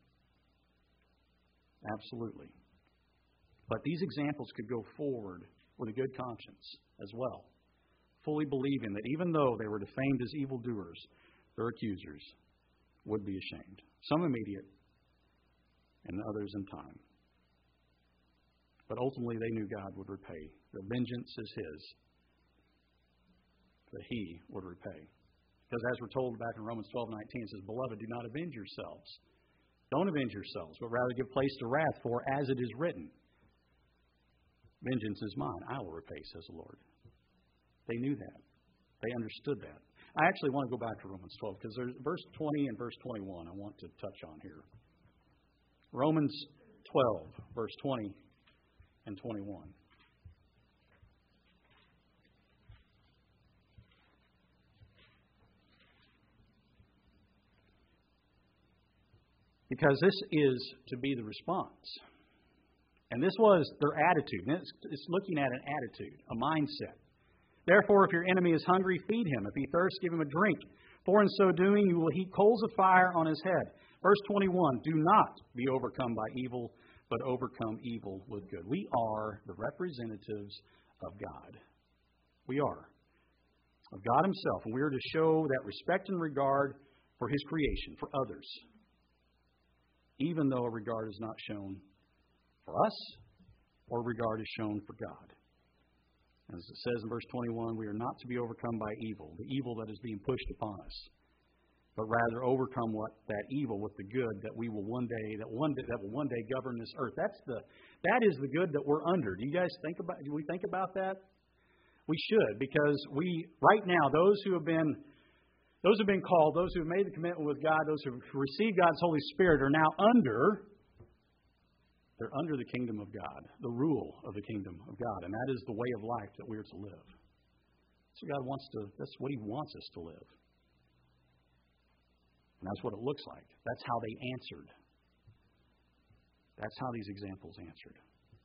Absolutely. But these examples could go forward with a good conscience as well, fully believing that even though they were defamed as evildoers, their accusers would be ashamed. Some immediate and others in time. But ultimately they knew God would repay. The vengeance is His. That He would repay. Because as we're told back in Romans twelve nineteen, it says, Beloved, do not avenge yourselves. Don't avenge yourselves, but rather give place to wrath, for as it is written, vengeance is mine, I will repay, says the Lord. They knew that. They understood that. I actually want to go back to Romans twelve, because there's verse twenty and verse twenty-one I want to touch on here. Romans twelve, verse twenty and twenty-one. Because this is to be the response. And this was their attitude. And it's, it's looking at an attitude, a mindset. Therefore, if your enemy is hungry, feed him. If he thirsts, give him a drink. For in so doing, you will heap coals of fire on his head. Verse twenty-one, do not be overcome by evil, but overcome evil with good. We are the representatives of God. We are. Of God himself. And we are to show that respect and regard for his creation, for others. Even though a regard is not shown for us, or regard is shown for God. As it says in verse twenty-one, we are not to be overcome by evil, the evil that is being pushed upon us, but rather overcome what that evil with the good that we will one day, that one day, that will one day govern this earth. That's the that is the good that we're under. Do you guys think about? Do we think about that? We should, because we right now those who have been Those who have been called, those who have made the commitment with God, those who have received God's Holy Spirit are now under, they're under the kingdom of God, the rule of the kingdom of God. And that is the way of life that we are to live. So God wants to, that's what He wants us to live. And that's what it looks like. That's how they answered. That's how these examples answered.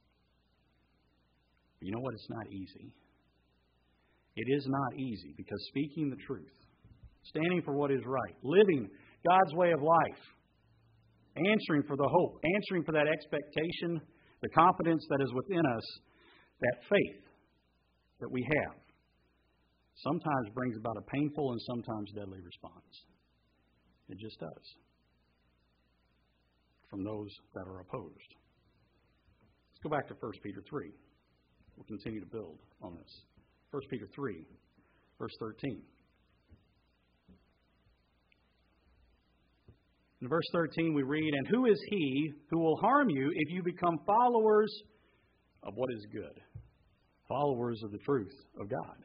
But you know what? It's not easy. It is not easy, because speaking the truth, standing for what is right, living God's way of life, answering for the hope, answering for that expectation, the confidence that is within us, that faith that we have, sometimes brings about a painful and sometimes deadly response. It just does. From those that are opposed. Let's go back to First Peter three. We'll continue to build on this. First Peter three, verse thirteen. In verse thirteen we read, And who is he who will harm you if you become followers of what is good? Followers of the truth of God.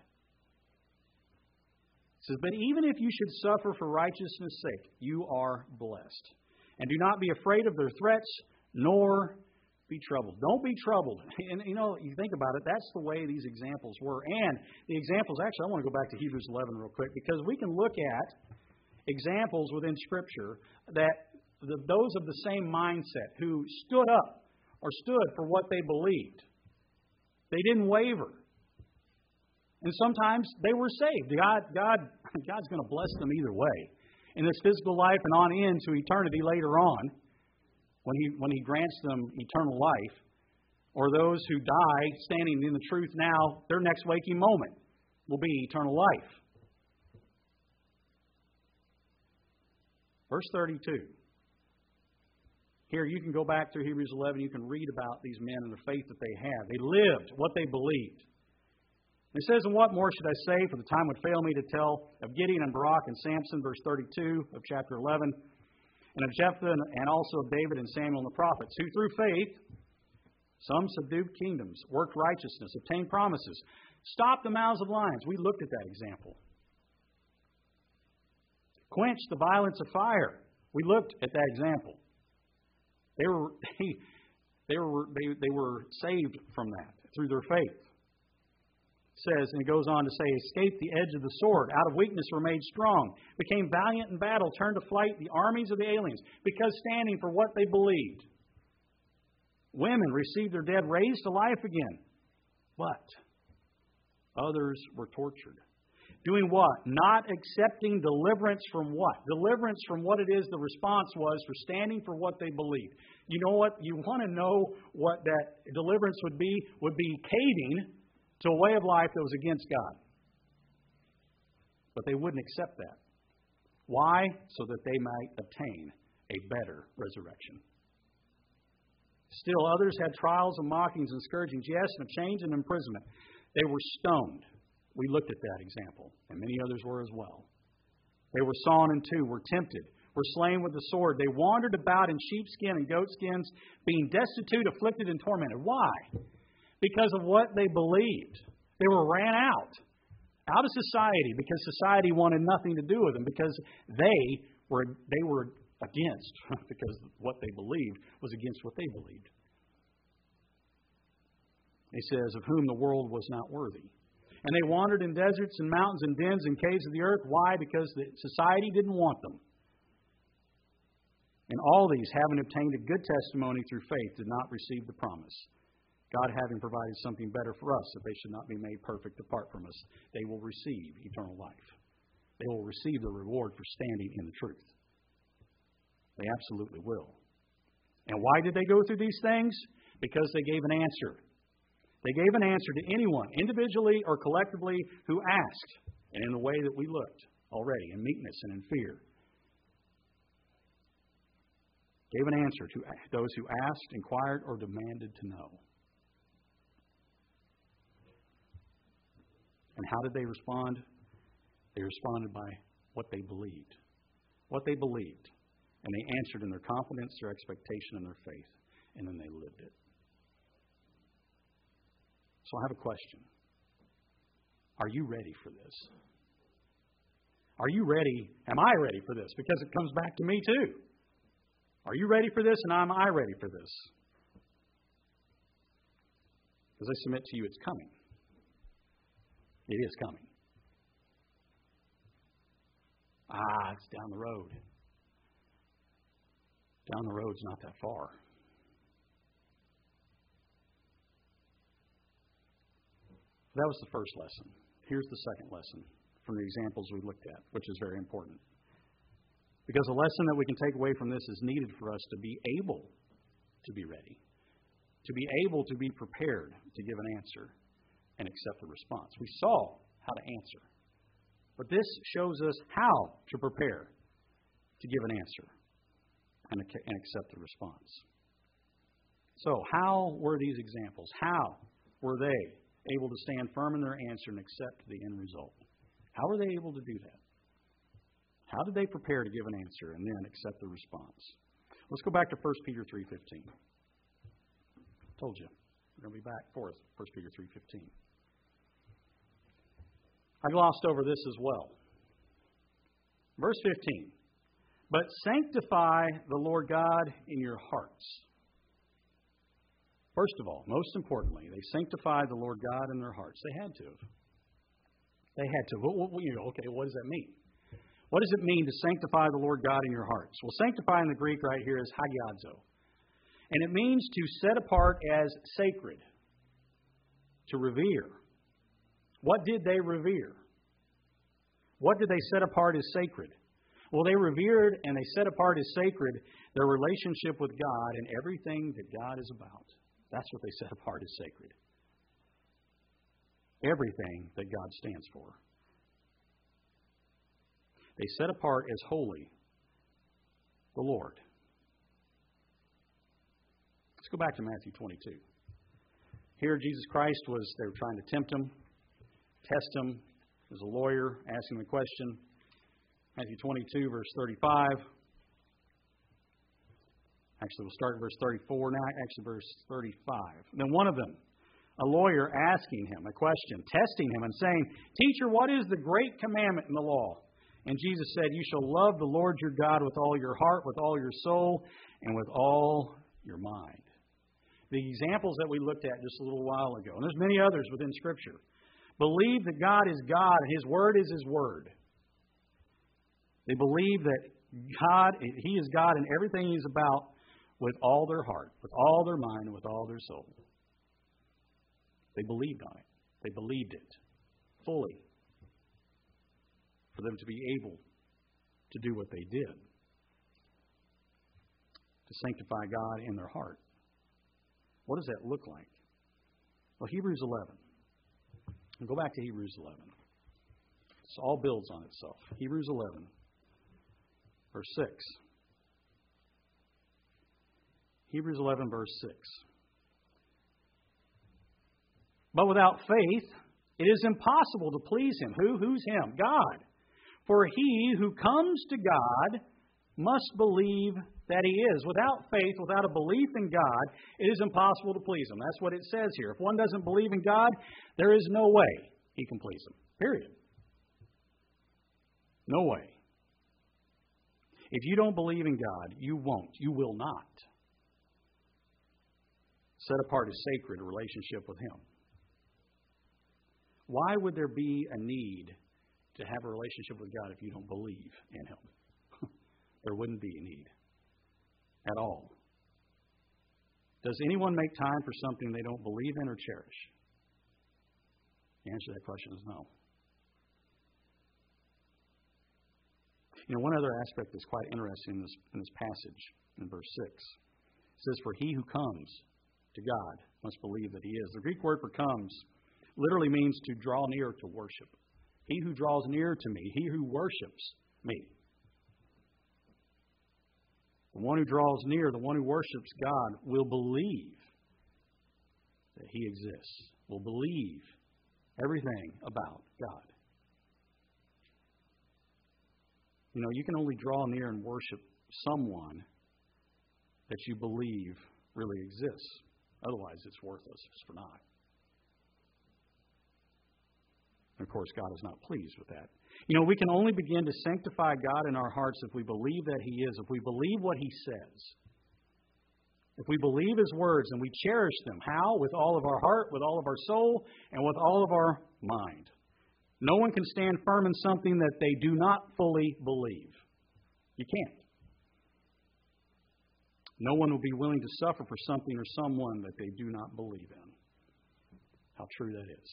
It says, But even if you should suffer for righteousness' sake, you are blessed. And do not be afraid of their threats, nor be troubled. Don't be troubled. And you know, you think about it, that's the way these examples were. And the examples, actually, I want to go back to Hebrews eleven real quick, because we can look at examples within Scripture that the, those of the same mindset who stood up or stood for what they believed. They didn't waver. And sometimes they were saved. God, God, God's going to bless them either way. In this physical life and on into eternity later on, when He, when he grants them eternal life, or those who die standing in the truth now, their next waking moment will be eternal life. Verse thirty-two. Here, you can go back through Hebrews eleven. You can read about these men and the faith that they had. They lived what they believed. It says, And what more should I say? For the time would fail me to tell of Gideon and Barak and Samson, verse thirty-two of chapter eleven, and of Jephthah and also of David and Samuel and the prophets, who through faith, some subdued kingdoms, worked righteousness, obtained promises, stopped the mouths of lions. We looked at that example. Quenched the violence of fire. We looked at that example. They were they, they were they, they were saved from that through their faith. It says, and it goes on to say, escaped the edge of the sword, out of weakness were made strong, became valiant in battle, turned to flight the armies of the aliens, because standing for what they believed. Women received their dead raised to life again. But others were tortured. Doing what? Not accepting deliverance from what? Deliverance from what it is the response was for standing for what they believed. You know what? You want to know what that deliverance would be? Would be caving to a way of life that was against God. But they wouldn't accept that. Why? So that they might obtain a better resurrection. Still others had trials and mockings and scourgings, yes, and of chains and imprisonment. They were stoned. We looked at that example, and many others were as well. They were sawn in two, were tempted, were slain with the sword. They wandered about in sheepskin and goatskins, being destitute, afflicted, and tormented. Why? Because of what they believed. They were ran out. Out of society because society wanted nothing to do with them, because they were they were against, because what they believed was against what they believed. He says, of whom the world was not worthy. And they wandered in deserts and mountains and dens and caves of the earth. Why? Because the society didn't want them. And all these, having obtained a good testimony through faith, did not receive the promise. God having provided something better for us, that they should not be made perfect apart from us, they will receive eternal life. They will receive the reward for standing in the truth. They absolutely will. And why did they go through these things? Because they gave an answer. They gave an answer to anyone, individually or collectively, who asked, and in the way that we looked already, in meekness and in fear. Gave an answer to those who asked, inquired, or demanded to know. And how did they respond? They responded by what they believed. What they believed. And they answered in their confidence, their expectation, and their faith. And then they lived it. So I have a question. Are you ready for this? Are you ready? Am I ready for this? Because it comes back to me too. Are you ready for this, and am I ready for this? Because I submit to you, it's coming. It is coming. Ah, it's down the road. Down the road's not that far. That was the first lesson. Here's the second lesson from the examples we looked at, which is very important. Because the lesson that we can take away from this is needed for us to be able to be ready, to be able to be prepared to give an answer and accept the response. We saw how to answer. But this shows us how to prepare to give an answer and accept the response. So, how were these examples? How were they able to stand firm in their answer and accept the end result? How were they able to do that? How did they prepare to give an answer and then accept the response? Let's go back to First Peter three fifteen. Told you. We're going to be back for First Peter three fifteen. I glossed over this as well. Verse fifteen. But sanctify the Lord God in your hearts. First of all, most importantly, they sanctified the Lord God in their hearts. They had to. They had to. Well, you know, okay, what does that mean? What does it mean to sanctify the Lord God in your hearts? Well, sanctify in the Greek right here is hagiadzo. And it means to set apart as sacred, to revere. What did they revere? What did they set apart as sacred? Well, they revered and they set apart as sacred their relationship with God and everything that God is about. That's what they set apart as sacred. Everything that God stands for. They set apart as holy the Lord. Let's go back to Matthew twenty-two. Here Jesus Christ was, they were trying to tempt him, test him. There's a lawyer asking the question. Matthew twenty-two, verse thirty-five. Actually, we'll start at verse thirty-four now. Actually, verse thirty-five. Then one of them, a lawyer, asking him a question, testing him and saying, Teacher, what is the great commandment in the law? And Jesus said, You shall love the Lord your God with all your heart, with all your soul, and with all your mind. The examples that we looked at just a little while ago, and there's many others within Scripture. Believe that God is God, and His Word is His Word. They believe that God, He is God and everything He is about with all their heart, with all their mind, and with all their soul. They believed on it. They believed it fully for them to be able to do what they did, to sanctify God in their heart. What does that look like? Well, Hebrews eleven. And go back to Hebrews eleven. This all builds on itself. Hebrews eleven, verse six. Hebrews eleven, verse six. But without faith, it is impossible to please Him. Who? Who's Him? God. For he who comes to God must believe that He is. Without faith, without a belief in God, it is impossible to please Him. That's what it says here. If one doesn't believe in God, there is no way He can please Him. Period. No way. If you don't believe in God, you won't. You will not set apart as sacred a relationship with Him. Why would there be a need to have a relationship with God if you don't believe in Him? There wouldn't be a need at all. Does anyone make time for something they don't believe in or cherish? The answer to that question is no. You know, one other aspect that's quite interesting in this, in this passage, in verse six, it says, "For he who comes to God must believe that He is." The Greek word for "comes" literally means to draw near to worship. He who draws near to me, he who worships me. The one who draws near, the one who worships God, will believe that He exists, will believe everything about God. You know, you can only draw near and worship someone that you believe really exists. Otherwise, it's worthless. It's for naught. And of course, God is not pleased with that. You know, we can only begin to sanctify God in our hearts if we believe that He is, if we believe what He says. If we believe His words and we cherish them. How? With all of our heart, with all of our soul, and with all of our mind. No one can stand firm in something that they do not fully believe. You can't. No one will be willing to suffer for something or someone that they do not believe in. How true that is.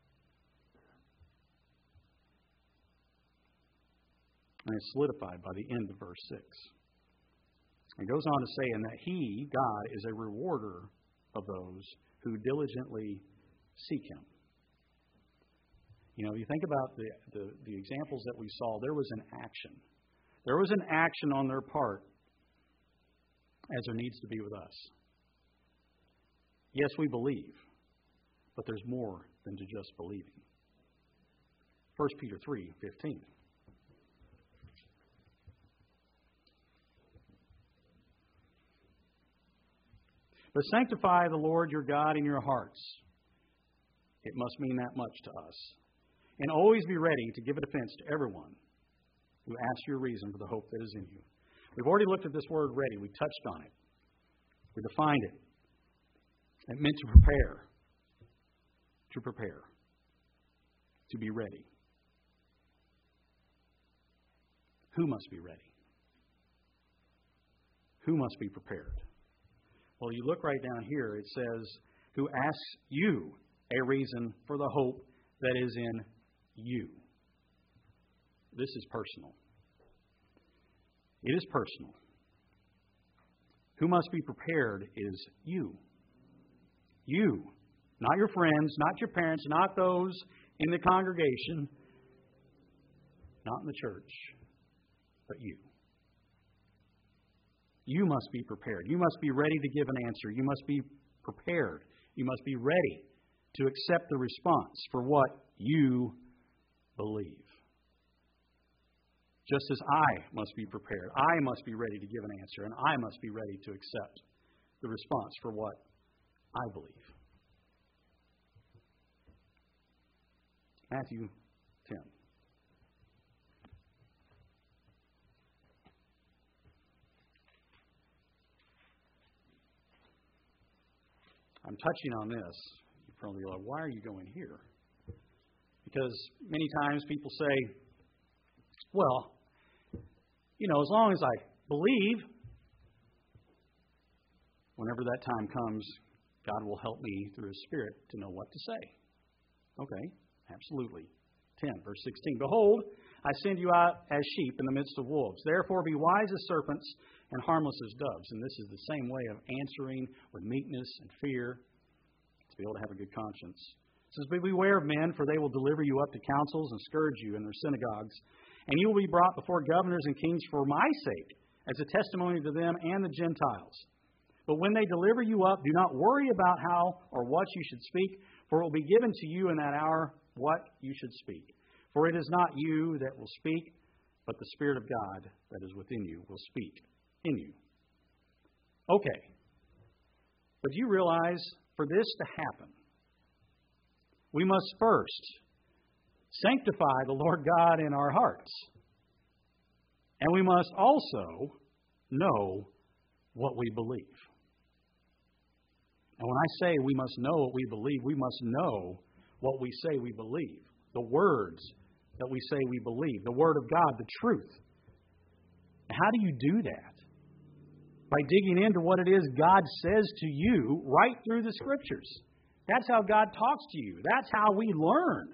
And it's solidified by the end of verse six. It goes on to say, "And that He, God, is a rewarder of those who diligently seek Him." You know, if you think about the, the, the examples that we saw, there was an action. There was an action on their part, as there needs to be with us. Yes, we believe, but there's more than to just believing. First Peter three fifteen. "But sanctify the Lord your God in your hearts." It must mean that much to us. "And always be ready to give a defense to everyone who asks your reason for the hope that is in you." We've already looked at this word "ready." We touched on it. We defined it. It meant to prepare. To prepare. To be ready. Who must be ready? Who must be prepared? Well, you look right down here, it says, "who asks you a reason for the hope that is in you." This is personal. It is personal. Who must be prepared is you. You. Not your friends, not your parents, not those in the congregation, not in the church, but you. You must be prepared. You must be ready to give an answer. You must be prepared. You must be ready to accept the response for what you believe. Just as I must be prepared. I must be ready to give an answer, and I must be ready to accept the response for what I believe. Matthew ten. I'm touching on this. You probably are like, why are you going here? Because many times people say, well, you know, as long as I believe, whenever that time comes, God will help me through His Spirit to know what to say. Okay, absolutely. ten, verse sixteen. "Behold, I send you out as sheep in the midst of wolves. Therefore be wise as serpents and harmless as doves." And this is the same way of answering with meekness and fear to be able to have a good conscience. It says, "But beware of men, for they will deliver you up to councils and scourge you in their synagogues. And you will be brought before governors and kings for my sake, as a testimony to them and the Gentiles. But when they deliver you up, do not worry about how or what you should speak, for it will be given to you in that hour what you should speak. For it is not you that will speak, but the Spirit of God that is within you will speak in you. Okay. But do you realize for this to happen, we must first sanctify the Lord God in our hearts. And we must also know what we believe. And when I say we must know what we believe, we must know what we say we believe. The words that we say we believe. The Word of God, the truth. How do you do that? By digging into what it is God says to you right through the Scriptures. That's how God talks to you. That's how we learn.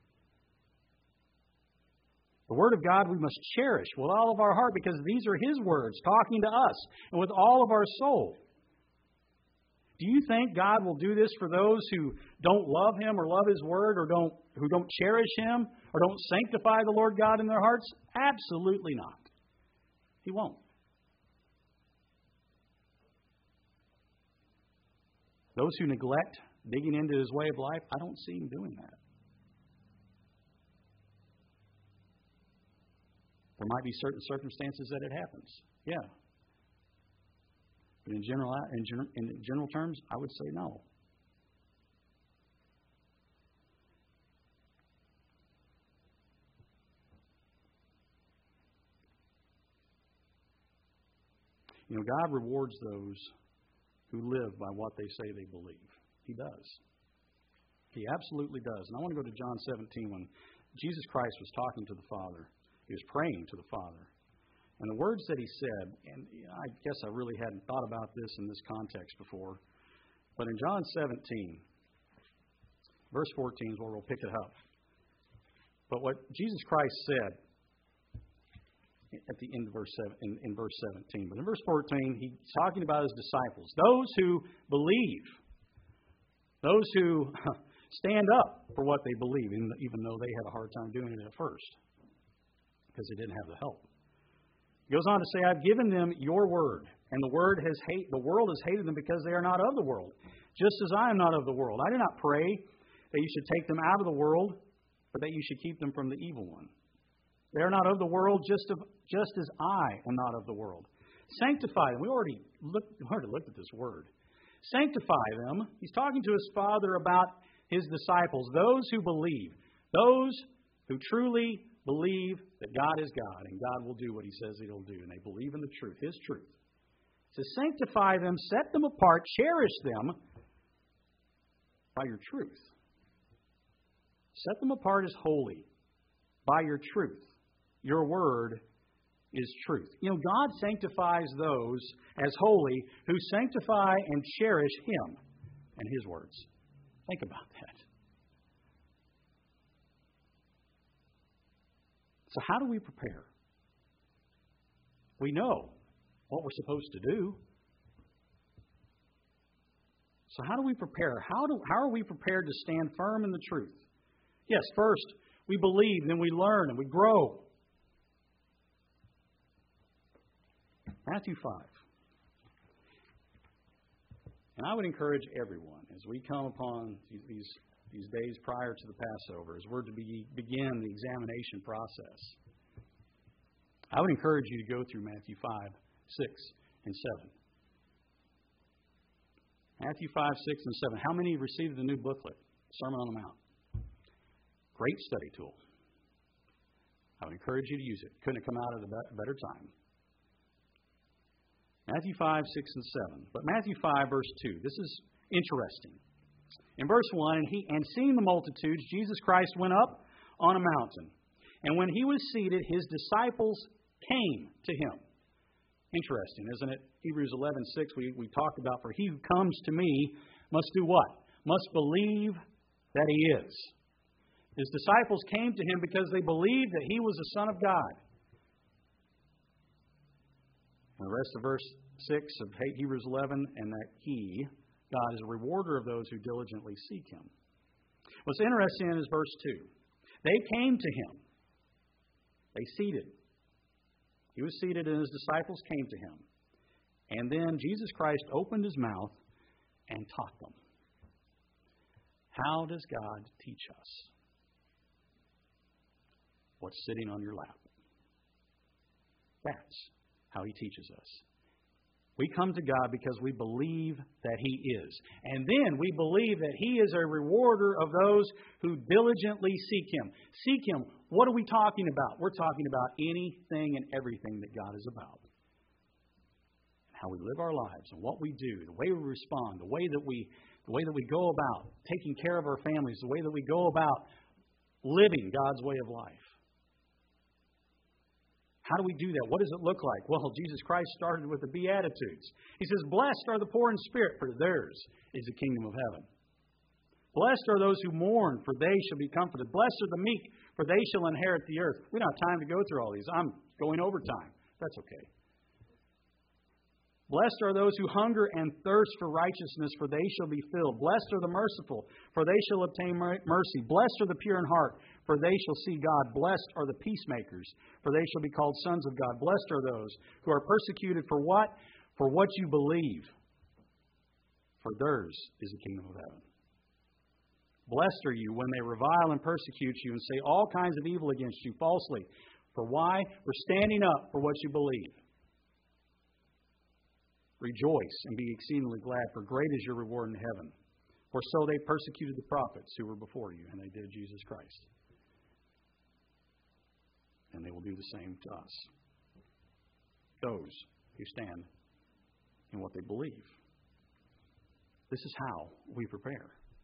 The Word of God we must cherish with all of our heart because these are His words talking to us and with all of our soul. Do you think God will do this for those who don't love Him or love His Word or don't who don't cherish Him or don't sanctify the Lord God in their hearts? Absolutely not. He won't. Those who neglect digging into His way of life, I don't see Him doing that. There might be certain circumstances that it happens. Yeah. But in general, in general, in general terms, I would say no. You know, God rewards those who live by what they say they believe. He does. He absolutely does. And I want to go to John seventeen when Jesus Christ was talking to the Father. He was praying to the Father. And the words that He said, and I guess I really hadn't thought about this in this context before, but in John seventeen, verse fourteen is where we'll pick it up. But what Jesus Christ said at the end of verse seven, in, in verse seventeen, but in verse fourteen, He's talking about His disciples, those who believe, those who stand up for what they believe, even though they had a hard time doing it at first because they didn't have the help. He goes on to say, I've given them your word, and the word has hate, the world has hated them because they are not of the world, just as I am not of the world. I do not pray that you should take them out of the world, but that you should keep them from the evil one. They are not of the world, just of, just as I am not of the world. Sanctify them. We already looked, we already looked at this word. Sanctify them. He's talking to His Father about His disciples, those who believe, those who truly believe that God is God and God will do what He says He'll do. And they believe in the truth, His truth. To sanctify them, set them apart, cherish them by your truth. Set them apart as holy by your truth. Your word is truth. You know, God sanctifies those as holy who sanctify and cherish Him and His words. Think about that. So how do we prepare? We know what we're supposed to do. So how do we prepare? How do how are we prepared to stand firm in the truth? Yes, first we believe, then we learn, and we grow. Matthew five. And I would encourage everyone, as we come upon these these days prior to the Passover, as we're to be, begin the examination process, I would encourage you to go through Matthew five, six, and seven. Matthew five, six, and seven. How many received the new booklet, Sermon on the Mount? Great study tool. I would encourage you to use it. Couldn't have come out at a better time. Matthew five, six, and seven. But Matthew five, verse two. This is interesting. In verse one, and, he, and seeing the multitudes, Jesus Christ went up on a mountain. And when He was seated, His disciples came to Him. Interesting, isn't it? Hebrews eleven six, we, we talked about, for he who comes to me must do what? Must believe that He is. His disciples came to Him because they believed that He was the Son of God. And the rest of verse six of Hebrews eleven, and that He, God, is a rewarder of those who diligently seek Him. What's interesting is verse two. They came to Him. They seated. He was seated and His disciples came to Him. And then Jesus Christ opened His mouth and taught them. How does God teach us? What's sitting on your lap? That's how He teaches us. We come to God because we believe that He is. And then we believe that He is a rewarder of those who diligently seek Him. Seek Him. What are we talking about? We're talking about anything and everything that God is about. How we live our lives and what we do, the way we respond, the way that we, the way that we go about taking care of our families, the way that we go about living God's way of life. How do we do that? What does it look like? Well, Jesus Christ started with the Beatitudes. He says, "Blessed are the poor in spirit, for theirs is the kingdom of heaven. Blessed are those who mourn, for they shall be comforted. Blessed are the meek, for they shall inherit the earth." We don't have time to go through all these. I'm going over time. That's okay. Blessed are those who hunger and thirst for righteousness, for they shall be filled. Blessed are the merciful, for they shall obtain mercy. Blessed are the pure in heart, for they shall see God. Blessed are the peacemakers, for they shall be called sons of God. Blessed are those who are persecuted for what? For what you believe. For theirs is the kingdom of heaven. Blessed are you when they revile and persecute you and say all kinds of evil against you falsely. For why? For standing up for what you believe. Rejoice and be exceedingly glad, for great is your reward in heaven. For so they persecuted the prophets who were before you, and they did Jesus Christ. And they will do the same to us. Those who stand in what they believe. This is how we prepare.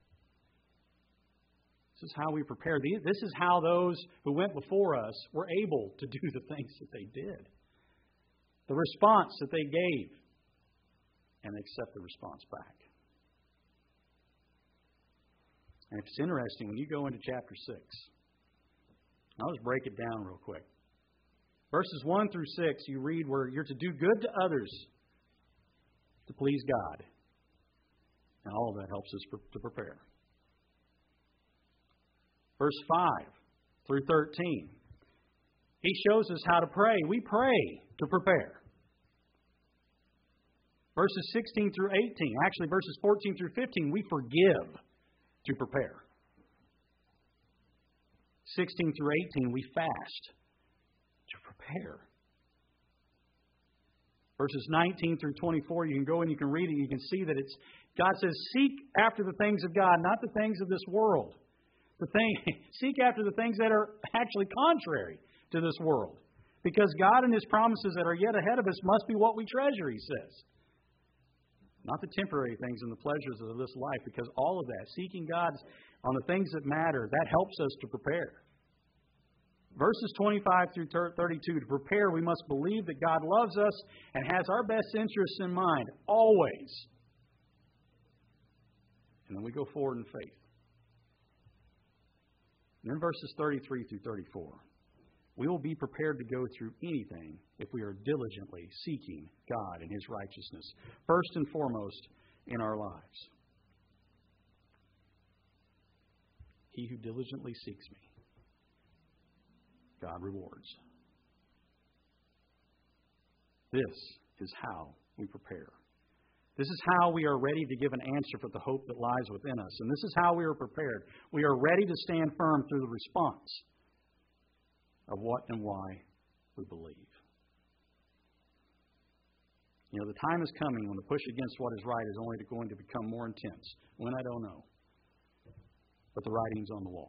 This is how we prepare. This is how those who went before us were able to do the things that they did. The response that they gave. And they accept the response back. And it's interesting, when you go into chapter six, I'll just break it down real quick. Verses one through six, you read where you're to do good to others to please God. And all of that helps us to prepare. Verse five through thirteen, he shows us how to pray. We pray to prepare. Verses sixteen through eighteen, actually verses fourteen through fifteen, we forgive to prepare. sixteen through eighteen, we fast to prepare. Verses nineteen through twenty-four, you can go and you can read it, you can see that it's God says, seek after the things of God, not the things of this world. The thing, seek after the things that are actually contrary to this world. Because God and His promises that are yet ahead of us must be what we treasure, He says. Not the temporary things and the pleasures of this life, because all of that, seeking God on the things that matter, that helps us to prepare. Verses twenty-five through thirty-two, to prepare, we must believe that God loves us and has our best interests in mind, always. And then we go forward in faith. And then verses thirty-three through thirty-four. We will be prepared to go through anything if we are diligently seeking God and His righteousness, first and foremost in our lives. He who diligently seeks me, God rewards. This is how we prepare. This is how we are ready to give an answer for the hope that lies within us. And this is how we are prepared. We are ready to stand firm through the response of what and why we believe. You know, the time is coming when the push against what is right is only going to become more intense. When, I don't know. But the writing's on the wall.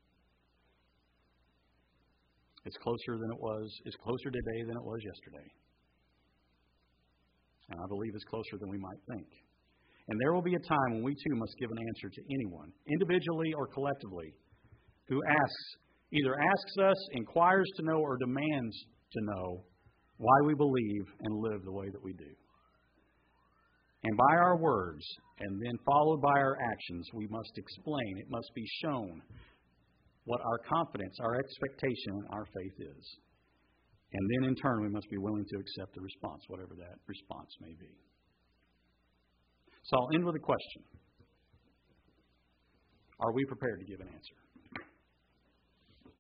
It's closer than it was, it's closer today than it was yesterday. And I believe it's closer than we might think. And there will be a time when we too must give an answer to anyone, individually or collectively, who asks Either asks us, inquires to know, or demands to know why we believe and live the way that we do. And by our words, and then followed by our actions, we must explain, it must be shown what our confidence, our expectation, and our faith is. And then in turn, we must be willing to accept the response, whatever that response may be. So I'll end with a question. Are we prepared to give an answer?